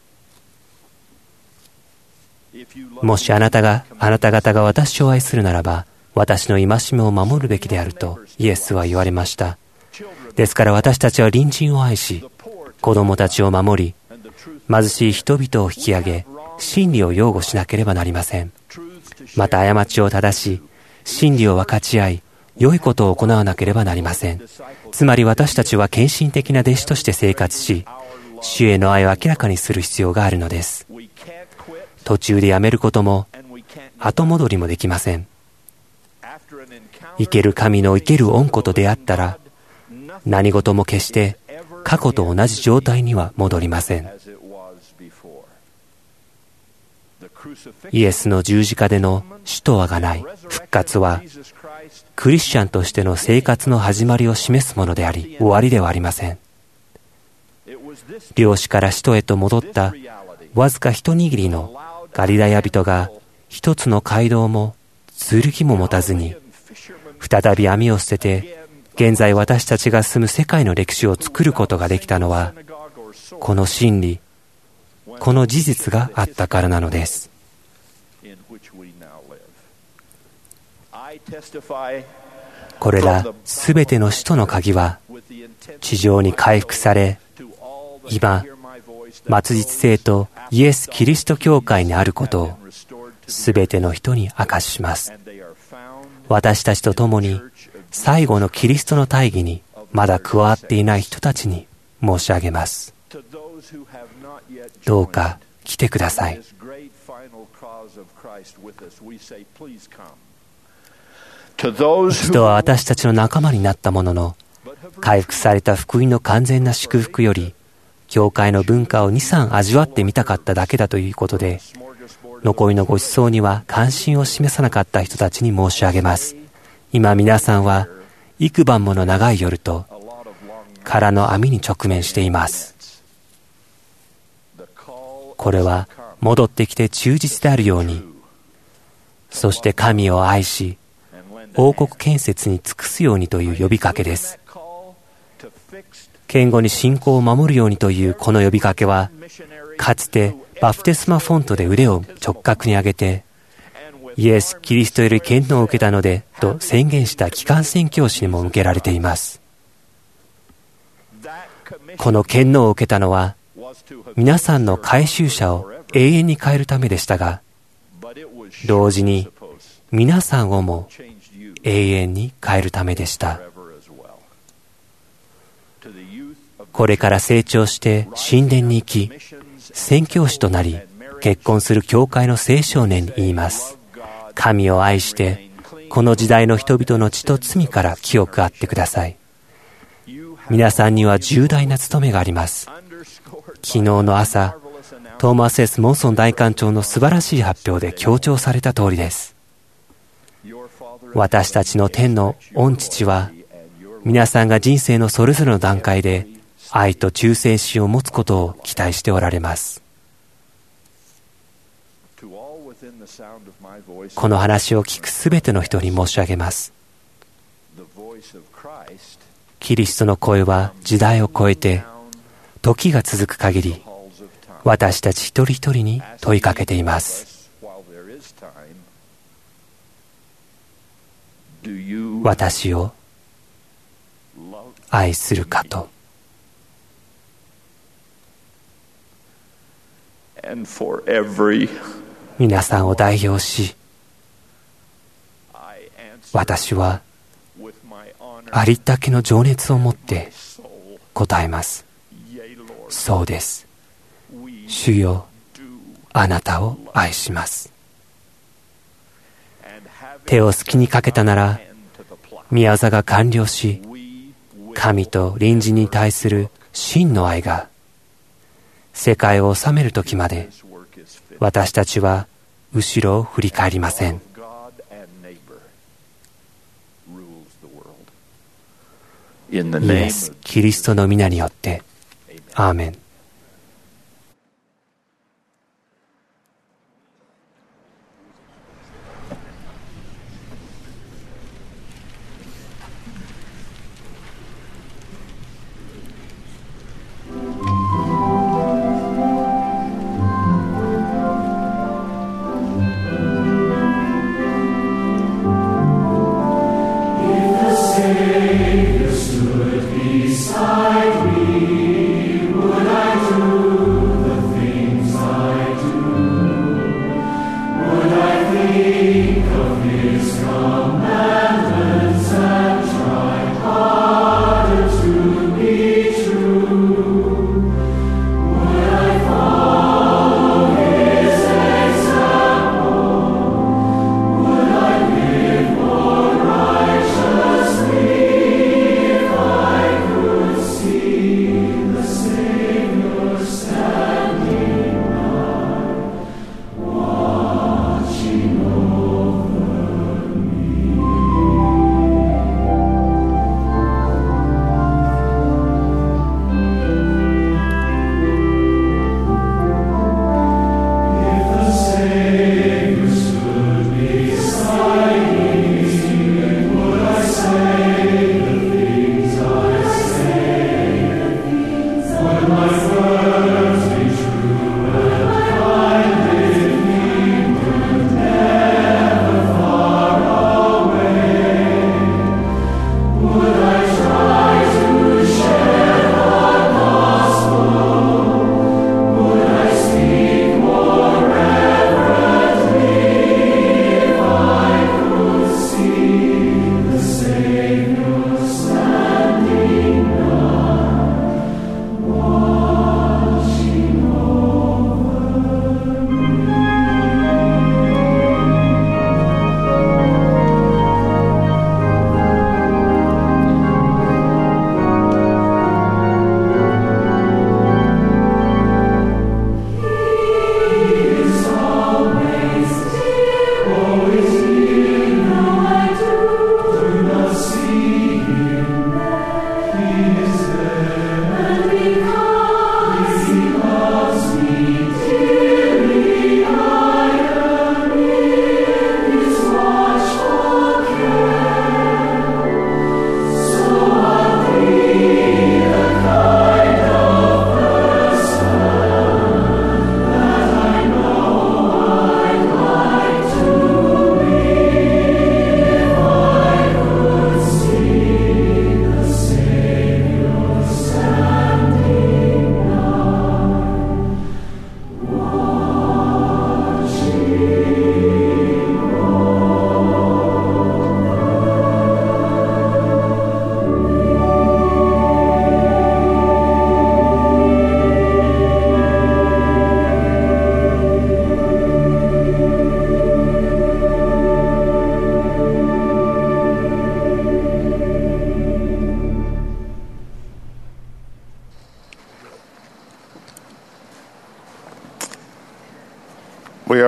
う。もしあなたがあなた方が私を愛するならば、私の戒めを守るべきであるとイエスは言われました。ですから私たちは隣人を愛し、子供たちを守り、貧しい人々を引き上げ、真理を擁護しなければなりません。また過ちを正し、真理を分かち合い、良いことを行わなければなりません。つまり私たちは献身的な弟子として生活し、主への愛を明らかにする必要があるのです。途中でやめることも後戻りもできません。生ける神の生ける御子と出会ったら、何事も決して過去と同じ状態には戻りません。イエスの十字架での死と贖い、復活はクリスチャンとしての生活の始まりを示すものであり、終わりではありません。病死から死とへと戻ったわずか一握りのガリラヤ人が一つの街道も剣も持たずに、再び網を捨てて、現在私たちが住む世界の歴史を作ることができたのは、この真理、この事実があったからなのです。これらすべての使徒の鍵は、地上に回復され、今、末日聖とイエス・キリスト教会にあることを、すべての人に明かしします。私たちと共に、最後のキリストの大義にまだ加わっていない人たちに申し上げます。どうか来てください。人は私たちの仲間になったものの、回復された福音の完全な祝福より、教会の文化をに、さん味わってみたかっただけだということで、残りのご馳走には関心を示さなかった人たちに申し上げます。今皆さんは幾晩もの長い夜と空の網に直面しています。これは戻ってきて忠実であるように、そして神を愛し、王国建設に尽くすようにという呼びかけです。堅固に信仰を守るようにというこの呼びかけは、かつてバプテスマフォントで腕を直角に上げて、イエス・キリストより権能を受けたのでと宣言した機関宣教師にも向けられています。この権能を受けたのは、皆さんの改宗者を永遠に変えるためでしたが、同時に皆さんをも永遠に変えるためでした。これから成長して神殿に行き、宣教師となり、結婚する教会の青少年に言います。神を愛して、この時代の人々の血と罪から清くあってください。皆さんには重大な務めがあります。昨日の朝、トーマス・エス・モンソン大官長の素晴らしい発表で強調された通りです。私たちの天の御父は、皆さんが人生のそれぞれの段階で愛と忠誠心を持つことを期待しておられます。この話を聞くすべての人に申し上げます。キリストの声は時代を超えて、時が続く限り、私たち一人一人に問いかけています。私を愛するかと。皆さんを代表し、私はありったけの情熱を持って答えます。そうです。主よ、あなたを愛します。手を隙にかけたなら、宮業が完了し、神と隣人に対する真の愛が世界を治める時まで、私たちは後ろを振り返りません。イエス・キリストの皆によって、アーメン。 Beside me, would I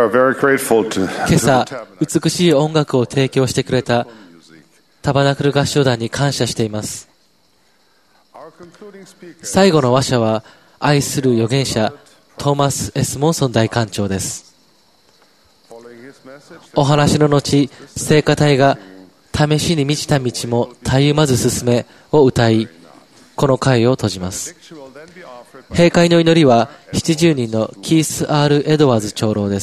are very grateful to 今朝、美しい音楽を提供してくれたタバナクル合唱団に感謝しています。最後の話者は、愛する預言者、トーマス・エス・モンソン大官長です。お話の後、聖歌隊が、試しに満ちた道もたゆまず進めを歌い、この会を閉じます。閉会の祈りは、ななじゅうにんのキース・アール・エドワーズ長老です。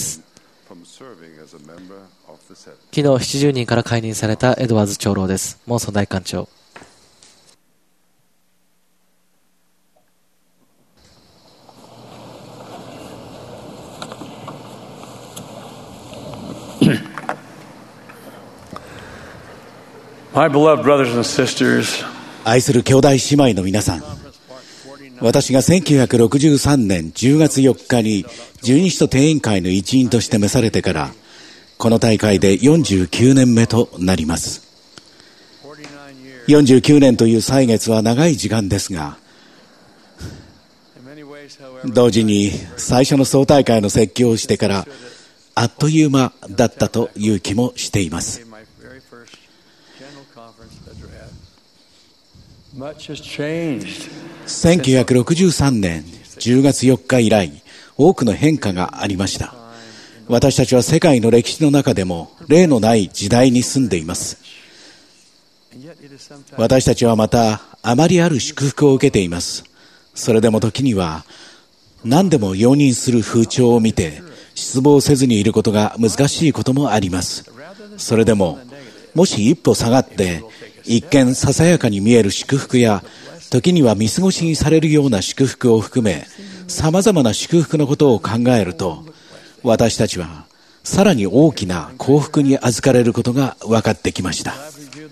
昨日ななじゅうにんから解任されたエドワーズ長老です。モンソン大官長。 My beloved brothers and sisters, 愛する兄弟姉妹の皆さん、私がせんきゅうひゃくろくじゅうさんねんじゅうがつよっかに十二使徒定員会の一員として召されてからこの大会でよんじゅうきゅうねんめとなります。よんじゅうきゅうねんという歳月は長い時間ですが、同時に最初の総大会の説教をしてからあっという間だったという気もしています。せんきゅうひゃくろくじゅうさんねんじゅうがつよっか以来、多くの変化がありました。私たちは世界の歴史の中でも例のない時代に住んでいます。私たちはまたあまりある祝福を受けています。それでも時には何でも容認する風潮を見て失望せずにいることが難しいこともあります。それでももし一歩下がって一見ささやかに見える祝福や時には見過ごしにされるような祝福を含め様々な祝福のことを考えると、私たちはさらに大きな幸福に預かれることが分かってきました。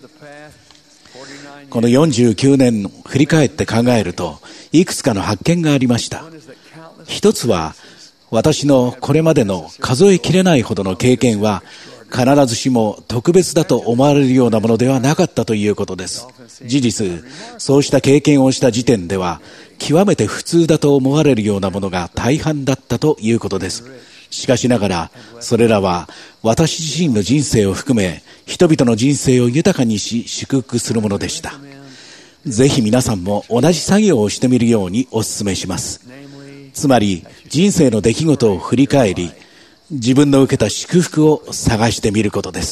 このよんじゅうきゅうねんを振り返って考えるといくつかの発見がありました。一つは、私のこれまでの数えきれないほどの経験は必ずしも特別だと思われるようなものではなかったということです。事実、そうした経験をした時点では極めて普通だと思われるようなものが大半だったということです。しかしながら、それらは私自身の人生を含め人々の人生を豊かにし祝福するものでした。ぜひ皆さんも同じ作業をしてみるようにお勧めします。つまり人生の出来事を振り返り、自分の受けた祝福を探してみることです。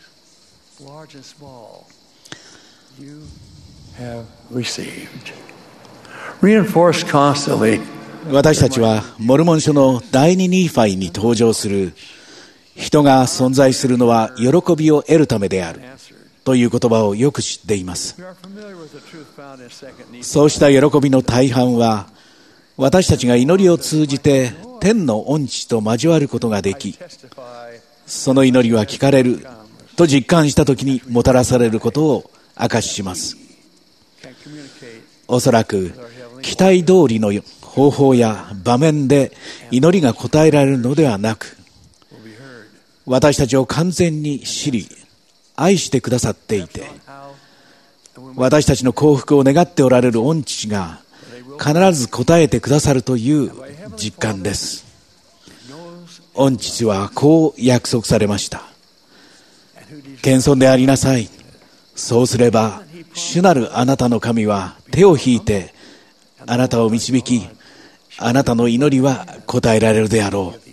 私たちはモルモン書の第二ニーファイに登場する人が存在するのは喜びを得るためであるという言葉をよく知っています。そうした喜びの大半は私たちが祈りを通じて天の恩知と交わることができ、その祈りは聞かれると実感したときにもたらされることを証しします。おそらく期待通りの方法や場面で祈りが応えられるのではなく、私たちを完全に知り愛してくださっていて、私たちの幸福を願っておられる御父が必ず応えてくださるという実感です。御父はこう約束されました。謙遜でありなさい。そうすれば主なるあなたの神は手を引いてあなたを導き、あなたの祈りは答えられるであろう。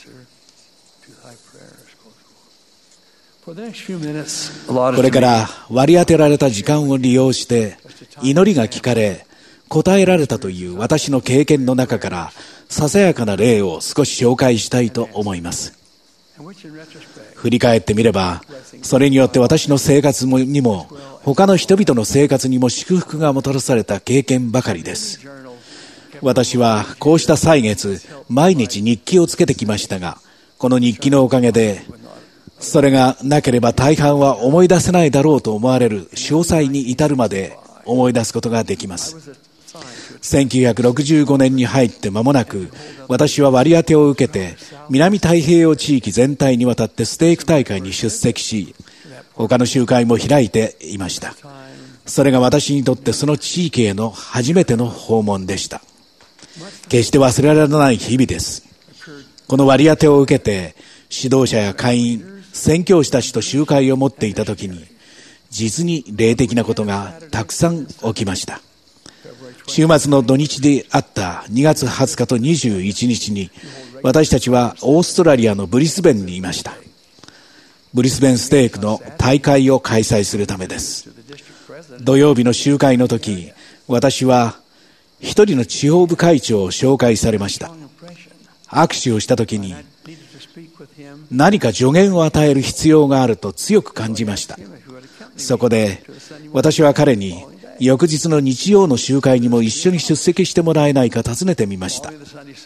これから割り当てられた時間を利用して祈りが聞かれ答えられたという私の経験の中からささやかな例を少し紹介したいと思います。振り返ってみれば、それによって私の生活にも他の人々の生活にも祝福がもたらされた経験ばかりです。私はこうした歳月毎日日記をつけてきましたが、この日記のおかげでそれがなければ大半は思い出せないだろうと思われる詳細に至るまで思い出すことができます。せんきゅうひゃくろくじゅうごねんに入って間もなく、私は割り当てを受けて南太平洋地域全体にわたってステーク大会に出席し、他の集会も開いていました。それが私にとってその地域への初めての訪問でした。決して忘れられない日々です。 この割り当てを受けて指導者や会員、宣教師たちと集会を持っていたときに、実に霊的なことがたくさん起きました。週末の土日であったにがつはつかとにじゅういちにちに、私たちはオーストラリアのブリスベンにいました。ブリスベンステークの大会を開催するためです。土曜日の集会の時、私は一人の地方部会長を紹介されました。握手をした時に、何か助言を与える必要があると強く感じました。そこで私は彼に、翌日の日曜の集会にも一緒に出席してもらえないか尋ねてみました。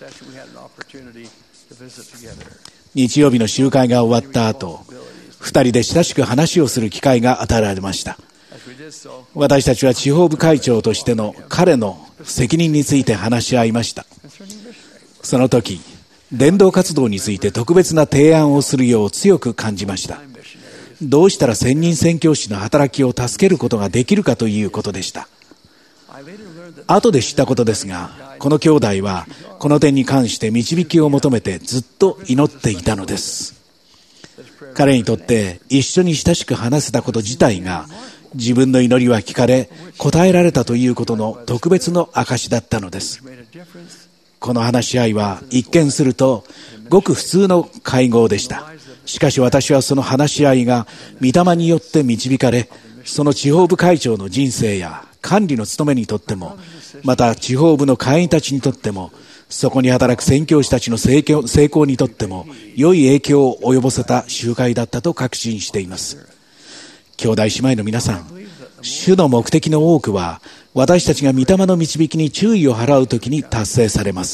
日曜日の集会が終わった後、二人で親しく話をする機会が与えられました。私たちは地方部会長としての彼の責任について話し合いました。その時、伝道活動について特別な提案をするよう強く感じました。どうしたら専任宣教師の働きを助けることができるかということでした。後で知ったことですが、この兄弟はこの点に関して導きを求めてずっと祈っていたのです。彼にとって一緒に親しく話せたこと自体が、自分の祈りは聞かれ答えられたということの特別の証だったのです。この話し合いは一見するとごく普通の会合でした。しかし私はその話し合いが御霊によって導かれ、その地方部会長の人生や管理の務めにとっても、また地方部の会員たちにとっても、そこに働く宣教師たちの成功にとっても良い影響を及ぼせた集会だったと確信しています。兄弟姉妹の皆さん、主の目的の多くは私たちが御霊の導きに注意を払うときに達成されます。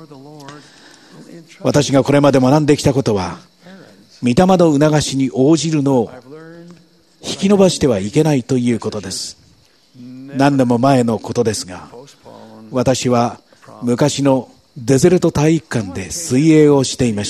私がこれまで学んできたことは、御霊の促しに応じるのを引き延ばしてはいけないということです。何年も前のことですが、私は昔のデゼルト体育館で水泳をしていました。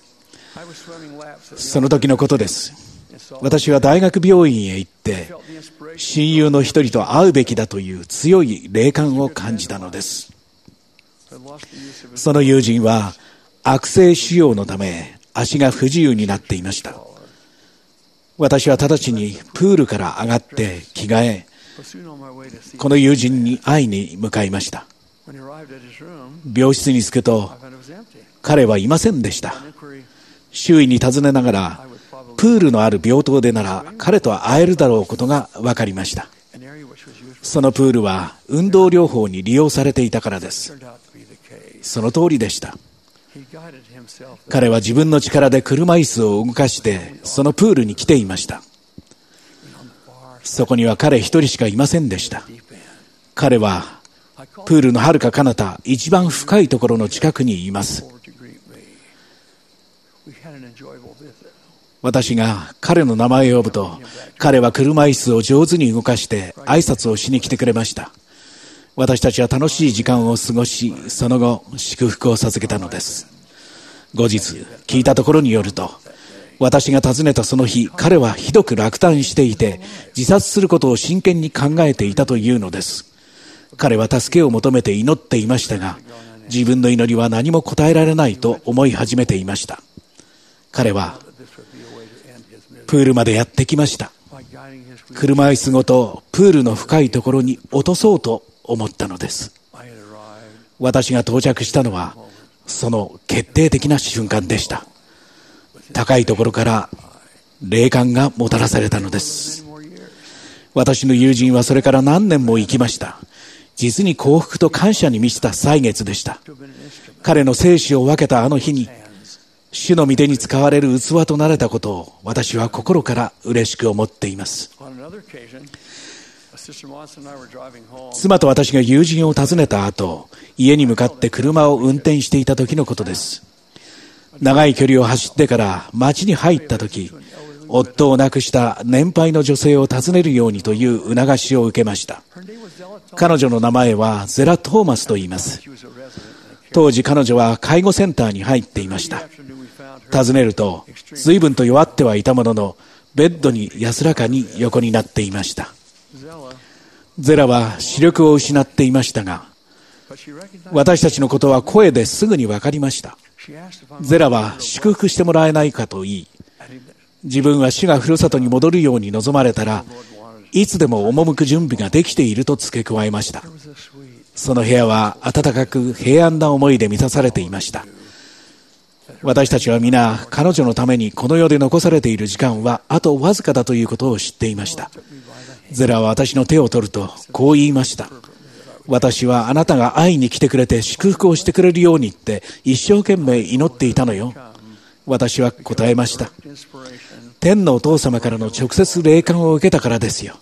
その時のことです。私は大学病院へ行って親友の一人と会うべきだという強い霊感を感じたのです。その友人は悪性腫瘍のため足が不自由になっていました。私は直ちにプールから上がって着替え、この友人に会いに向かいました。病室に着くと彼はいませんでした。周囲に尋ねながら、プールのある病棟でなら彼と会えるだろうことが分かりました。そのプールは運動療法に利用されていたからです。その通りでした。彼は自分の力で車椅子を動かしてそのプールに来ていました。そこには彼一人しかいませんでした。彼はプールの遥か彼方一番深いところの近くにいます。私が彼の名前を呼ぶと、彼は車椅子を上手に動かして挨拶をしに来てくれました。私たちは楽しい時間を過ごし、その後祝福を授けたのです。後日聞いたところによると、私が訪ねたその日、彼はひどく落胆していて自殺することを真剣に考えていたというのです。彼は助けを求めて祈っていましたが、自分の祈りは何も答えられないと思い始めていました。彼はプールまでやってきました。車椅子ごとプールの深いところに落とそうと思ったのです。私が到着したのはその決定的な瞬間でした。高いところから霊感がもたらされたのです。私の友人はそれから何年も生きました。実に幸福と感謝に満ちた歳月でした。彼の生死を分けたあの日に、主の御手に使われる器となれたことを私は心から嬉しく思っています。妻と私が友人を訪ねた後、家に向かって車を運転していた時のことです。長い距離を走ってから町に入った時、夫を亡くした年配の女性を訪ねるようにという促しを受けました。彼女の名前はゼラ・トーマスと言います。当時彼女は介護センターに入っていました。訪ねると随分と弱ってはいたものの、ベッドに安らかに横になっていました。ゼラは視力を失っていましたが、私たちのことは声ですぐに分かりました。 ゼラは祝福してもらえないかと言い、自分は主がふるさとに戻るように望まれたらいつでも赴く準備ができていると付け加えました。その部屋は温かく平安な思いで満たされていました。私たちは皆彼女のためにこの世で残されている時間はあとわずかだということを知っていました。ゼラは私の手を取るとこう言いました。私はあなたが会いに来てくれて祝福をしてくれるようにって一生懸命祈っていたのよ。私は答えました。天のお父様からの直接霊感を受けたからですよ。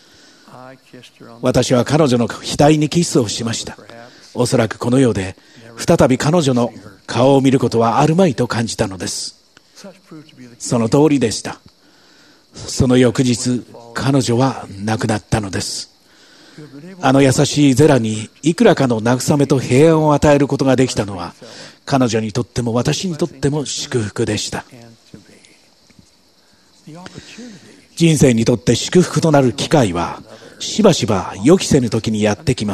私は彼女の額にキスをしました。おそらくこの世で再び彼女の顔を見ることはあるまいと感じたのです。その通りでした。その翌日、彼女は亡くなったのです。あの優しいゼラにいくらかの慰めと平安を与えることができたのは、彼女にとっても私にとっても祝福でした。人生にとって祝福となる機会はしばしば予期せぬ時にやってきます。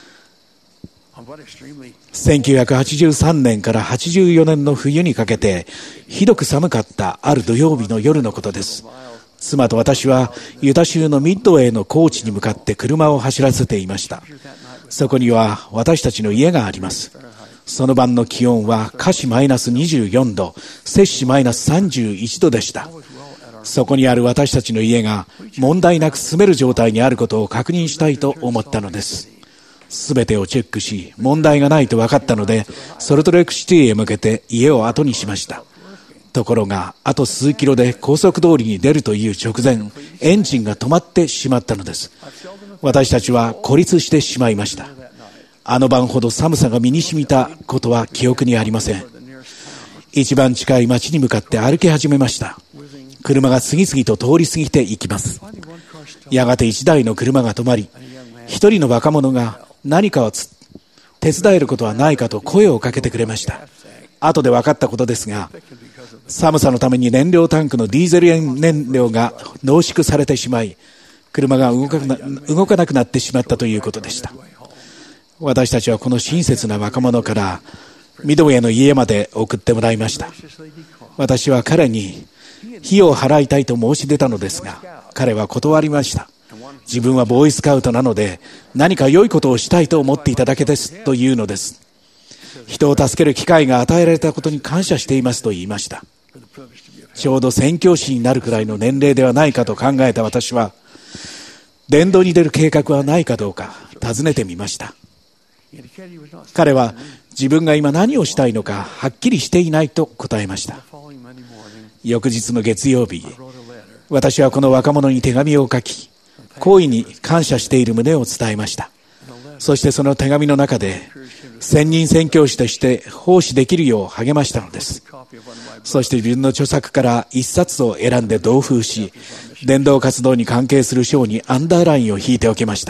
せんきゅうひゃくはちじゅうさんねんからはちじゅうよねんの冬にかけてひどく寒かったある土曜日の夜のことです。妻と私はユタ州のミッドウェーの高地に向かって車を走らせていました。そこには私たちの家があります。その晩の気温は華氏マイナスにじゅうよんど、摂氏マイナスさんじゅういちどでした。そこにある私たちの家が問題なく住める状態にあることを確認したいと思ったのです。すべてをチェックし、問題がないと分かったので、ソルトレークシティへ向けて家を後にしました。ところが、あと数キロで高速通りに出るという直前、エンジンが止まってしまったのです。私たちは孤立してしまいました。あの晩ほど寒さが身に染みたことは記憶にありません。一番近い町に向かって歩き始めました。車が次々と通り過ぎていきます。やがて一台の車が止まり、一人の若者が何かをつ手伝えることはないかと声をかけてくれました。後で分かったことですが、寒さのために燃料タンクのディーゼル燃料が濃縮されてしまい、車が動かな、動かなくなってしまったということでした。私たちはこの親切な若者からミドウェーの家まで送ってもらいました。私は彼に費用を払いたいと申し出たのですが、彼は断りました。自分はボーイスカウトなので何か良いことをしたいと思っていただけですというのです。人を助ける機会が与えられたことに感謝していますと言いました。ちょうど宣教師になるくらいの年齢ではないかと考えた私は、伝道に出る計画はないかどうか尋ねてみました。彼は自分が今何をしたいのかはっきりしていないと答えました。翌日の月曜日、私はこの若者に手紙を書き、好意に感謝している旨を伝えました。そしてその手紙の中で、専任宣教師として奉仕できるよう励ましたのです。そして自分の著作から一冊を選んで同封し、伝道活動に関係する章にアンダーラインを引いておきました。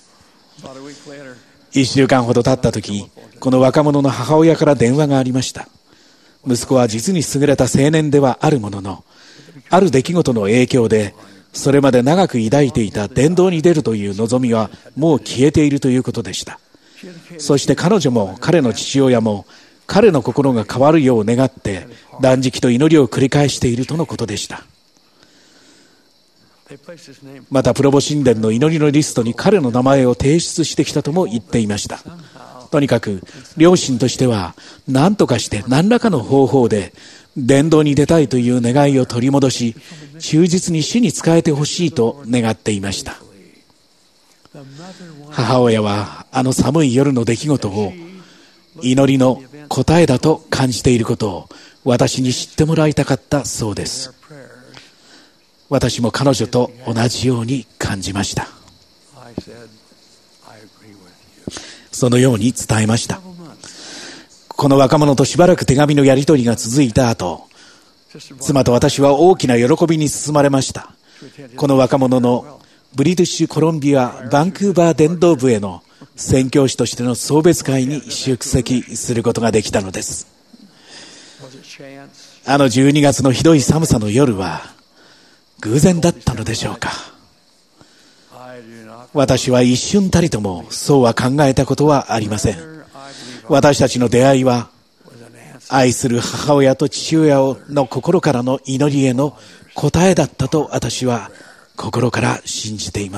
一週間ほど経った時、この若者の母親から電話がありました。息子は実に優れた青年ではあるものの、ある出来事の影響で、それまで長く抱いていた伝道に出るという望みはもう消えているということでした。そして彼女も彼の父親も彼の心が変わるよう願って断食と祈りを繰り返しているとのことでした。またプロボ神殿の祈りのリストに彼の名前を提出してきたとも言っていました。とにかく両親としては何とかして何らかの方法で伝道に出たいという願いを取り戻し、忠実に主に仕えてほしいと願っていました。母親はあの寒い夜の出来事を祈りの答えだと感じていることを私に知ってもらいたかったそうです。私も彼女と同じように感じました。そのように伝えました。この若者としばらく手紙のやり取りが続いた後、妻と私は大きな喜びに包まれました。この若者のブリティッシュコロンビアバンクーバー伝道部への宣教師としての送別会に出席することができたのです。あのじゅうにがつのひどい寒さの夜は偶然だったのでしょうか。私は一瞬たりともそうは考えたことはありません。私たちの出会いは愛する母親と父親の心からの祈りへの答えだったと私は心から信じています。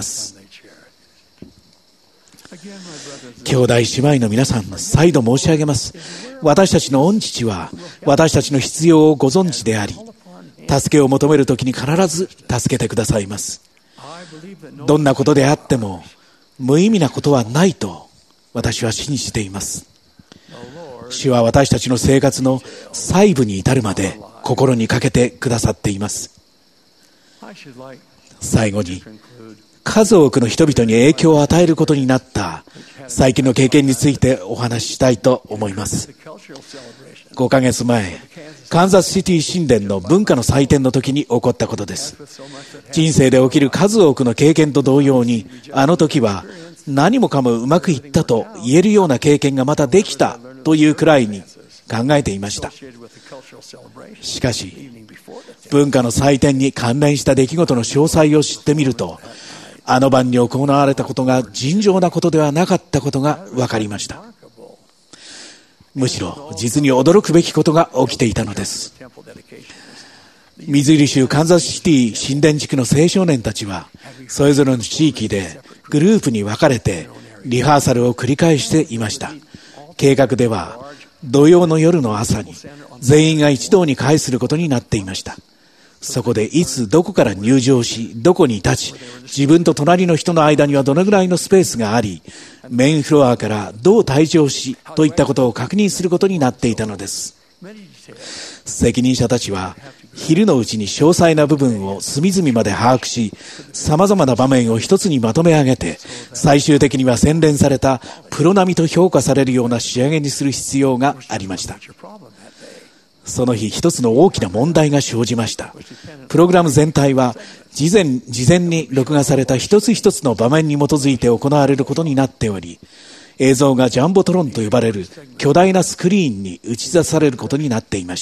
兄弟姉妹の皆さん、再度申し上げます。私たちの御父は私たちの必要をご存知であり、助けを求めるときに必ず助けてくださいます。どんなことであっても無意味なことはないと私は信じています。主は私たちの生活の細部に至るまで心にかけてくださっています。最後に、数多くの人々に影響を与えることになった最近の経験についてお話ししたいと思います。ごかげつまえ、カンザスシティ神殿の文化の祭典の時に起こったことです。人生で起きる数多くの経験と同様に、あの時は何もかもうまくいったと言えるような経験がまたできたというくらいに考えていました。しかし、文化の祭典に関連した出来事の詳細を知ってみると、あの晩に行われたことが尋常なことではなかったことが分かりました。むしろ実に驚くべきことが起きていたのです。ミズーリ州カンザスシティ神殿地区の青少年たちは、それぞれの地域でグループに分かれてリハーサルを繰り返していました。計画では土曜の夜の朝に全員が一堂に会することになっていました。そこでいつどこから入場し、どこに立ち、自分と隣の人の間にはどのぐらいのスペースがあり、メインフロアからどう退場しといったことを確認することになっていたのです。責任者たちは昼のうちに詳細な部分を隅々まで把握し、様々な場面を一つにまとめ上げて、最終的には洗練されたプロ並みと評価されるような仕上げにする必要がありました。その日、一つの大きな問題が生じました。プログラム全体は事前、事前に録画された一つ一つの場面に基づいて行われることになっており、映像がジャンボトロンと呼ばれる巨大なスクリーンに映し出されることになっていました。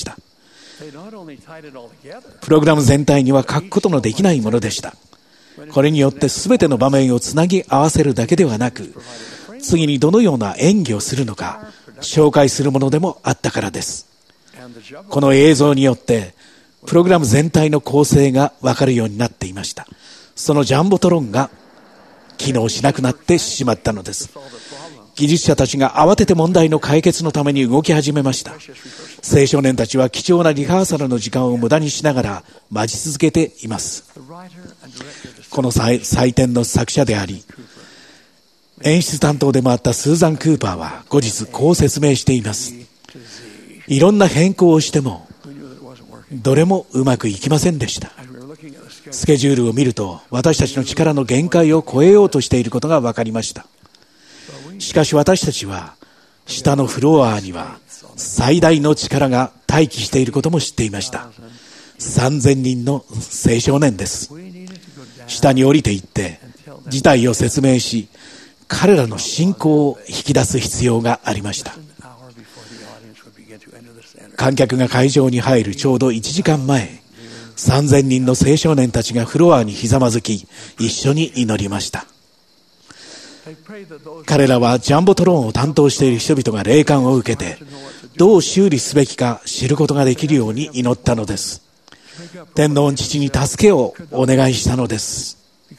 プログラム全体には書くことのできないものでした。これによって全ての場面をつなぎ合わせるだけではなく、次にどのような演技をするのか紹介するものでもあったからです。この映像によってプログラム全体の構成が分かるようになっていました。そのジャンボトロンが機能しなくなってしまったのです。技術者たちが慌てて問題の解決のために動き始めました。青少年たちは貴重なリハーサルの時間を無駄にしながら待ち続けています。この祭典の作者であり演出担当でもあったスーザン・クーパーは後日こう説明しています。いろんな変更をしてもどれもうまくいきませんでした。スケジュールを見ると私たちの力の限界を超えようとしていることが分かりました。しかし私たちは下のフロアには最大の力が待機していることも知っていました。さんぜんにんの青少年です。下に降りていって事態を説明し、彼らの信仰を引き出す必要がありました。観客が会場に入るちょうどいちじかんまえ、さんぜんにんの青少年たちがフロアにひざまずき一緒に祈りました。彼らはジャンボトローンを担当している人々が霊感を受けてどう修理すべきか知ることができるように祈ったのです。天皇父に助けをお願いしたのです。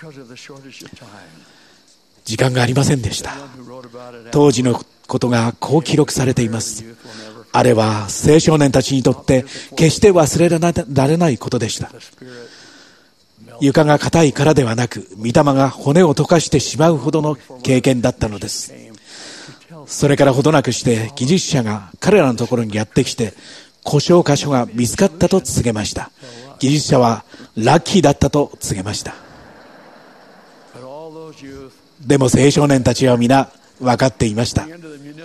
時間がありませんでした。当時のことがこう記録されています。あれは青少年たちにとって決して忘れられないことでした。床が硬いからではなく、御霊が骨を溶かしてしまうほどの経験だったのです。それからほどなくして技術者が彼らのところにやってきて、故障箇所が見つかったと告げました。技術者はラッキーだったと告げました。でも青少年たちは皆分かっていました。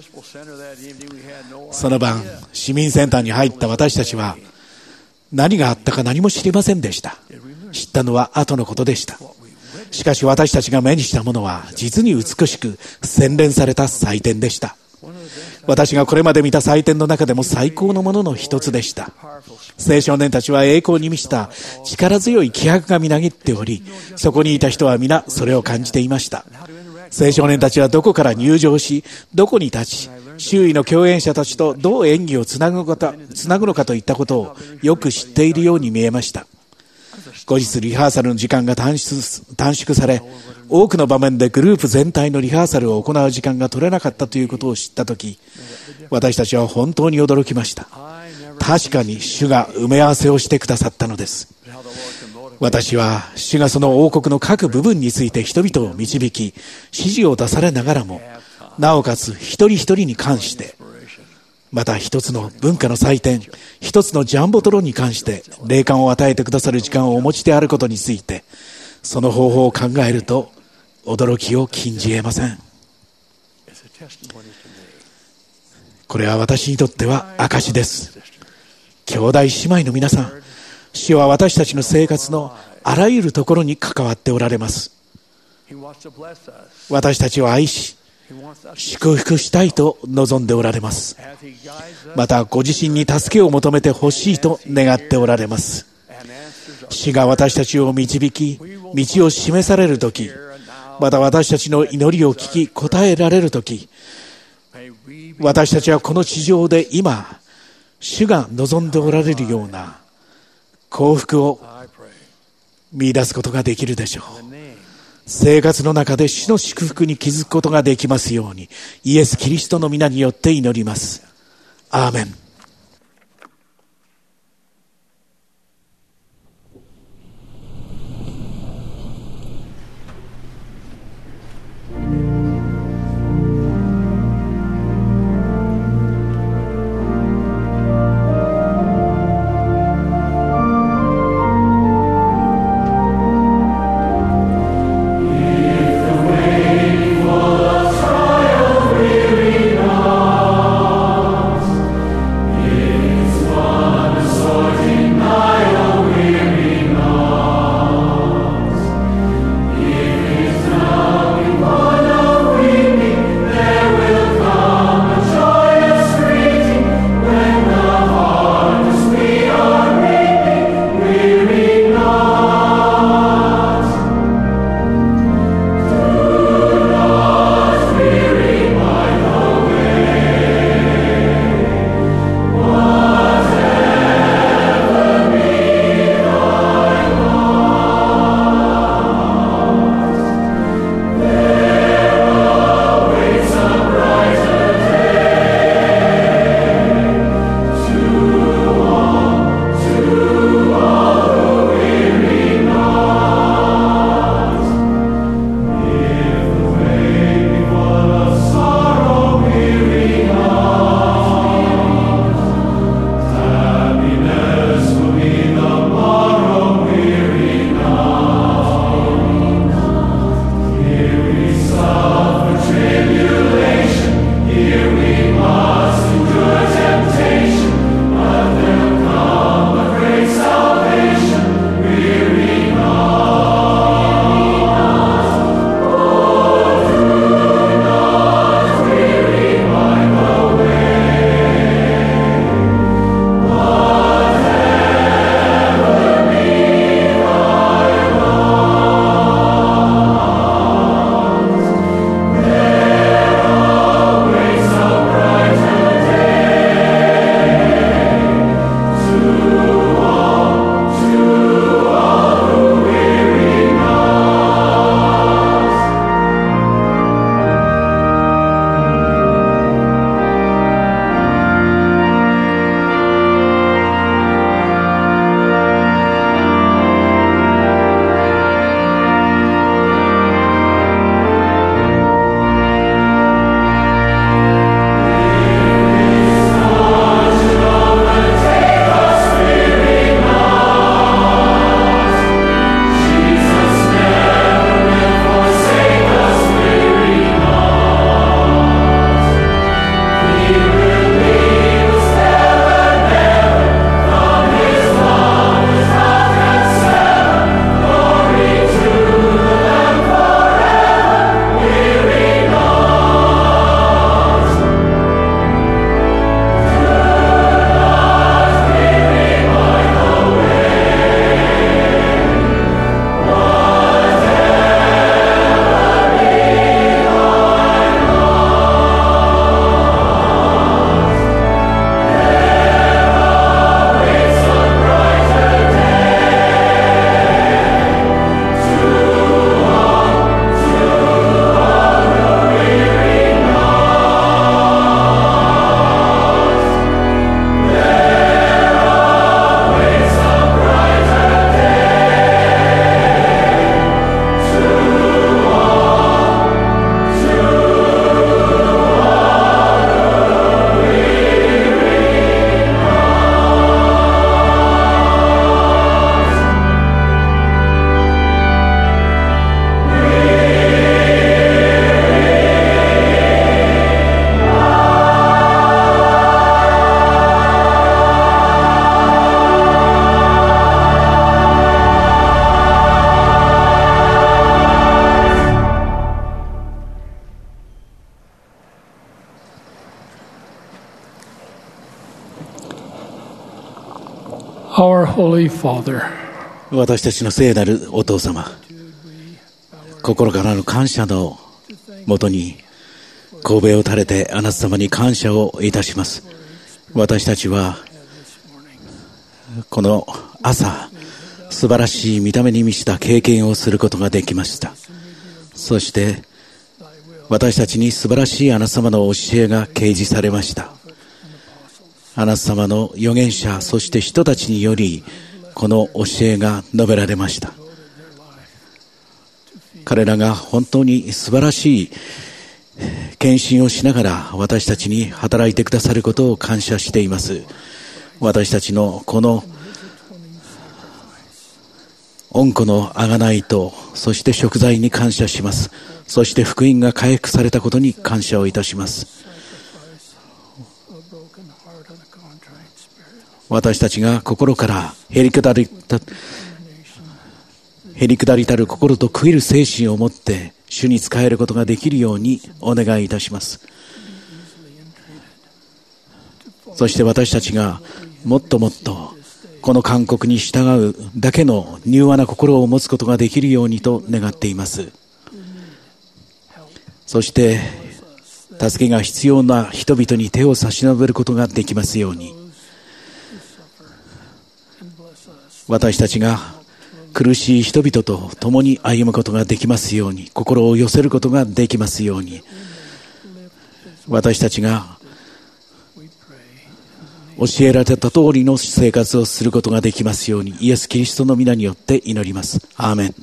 その晩、市民センターに入った私たちは何があったか何も知りませんでした。知ったのは後のことでした。しかし私たちが目にしたものは実に美しく洗練された祭典でした。私がこれまで見た祭典の中でも最高のものの一つでした。青少年たちは栄光に満ちた力強い気迫がみなぎっており、そこにいた人は皆それを感じていました。 青少年たちはどこから入場し、どこに立ち、周囲の共演者たちとどう演技をつなぐのか、つなぐのかといったことをよく知っているように見えました。後日リハーサルの時間が短縮、短縮され、多くの場面でグループ全体のリハーサルを行う時間が取れなかったということを知ったとき、私たちは本当に驚きました。確かに主が埋め合わせをしてくださったのです。私は主がその王国の各部分について人々を導き、指示を出されながらも、なおかつ一人一人に関して、また一つの文化の祭典、一つのジャンボトロに関して霊感を与えてくださる時間をお持ちであることについて、その方法を考えると驚きを禁じ得ません。これは私にとっては証です。兄弟姉妹の皆さん、主は私たちの生活のあらゆるところに関わっておられます。私たちを愛し、祝福したいと望んでおられます。またご自身に助けを求めてほしいと願っておられます。主が私たちを導き、道を示されるとき、また私たちの祈りを聞き答えられるとき、私たちはこの地上で今、主が望んでおられるような幸福を見出すことができるでしょう。生活の中で主の祝福に気づくことができますように、イエス・キリストの皆によって祈ります。アーメン。 Holy Father, 私たちの聖なるお父様、心からの感謝のもとに頭を垂れてあなた様に感謝をいたします。私たちはこの朝、素晴らしい見た目に満ちた経験をすることができました。そして私たちに素晴らしいあなた様の教えが掲示されました。あなた様の預言者、そして人たちによりこの教えが述べられました。彼らが本当に素晴らしい献身をしながら私たちに働いてくださることを感謝しています。私たちのこの恩子のあがないと、そして贖罪に感謝します。そして福音が回復されたことに感謝をいたします。私たちが心からへりくだりたへりくだりたる心と悔いる精神を持って主に仕えることができるようにお願いいたします。そして私たちがもっともっとこの勧告に従うだけの柔和な心を持つことができるようにと願っています。そして助けが必要な人々に手を差し伸べることができますように、私たちが苦しい人々と共に歩むことができますように、心を寄せることができますように、私たちが教えられた通りの生活をすることができますように、イエス・キリストの皆によって祈ります。アーメン。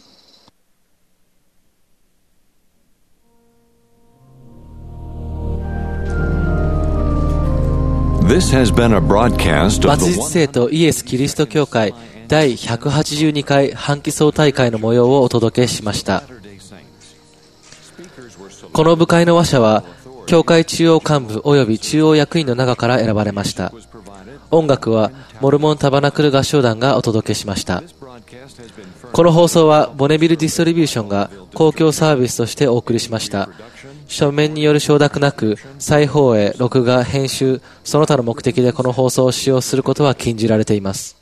末日生徒イエス・キリスト教会第ひゃくはちじゅうにかい半期総大会の模様をお届けしました。この部会の話者は教会中央幹部及び中央役員の中から選ばれました。音楽はモルモンタバナクル合唱団がお届けしました。この放送はボネビルディストリビューションが公共サービスとしてお送りしました。書面による承諾なく再放映、録画、編集、その他の目的でこの放送を使用することは禁じられています。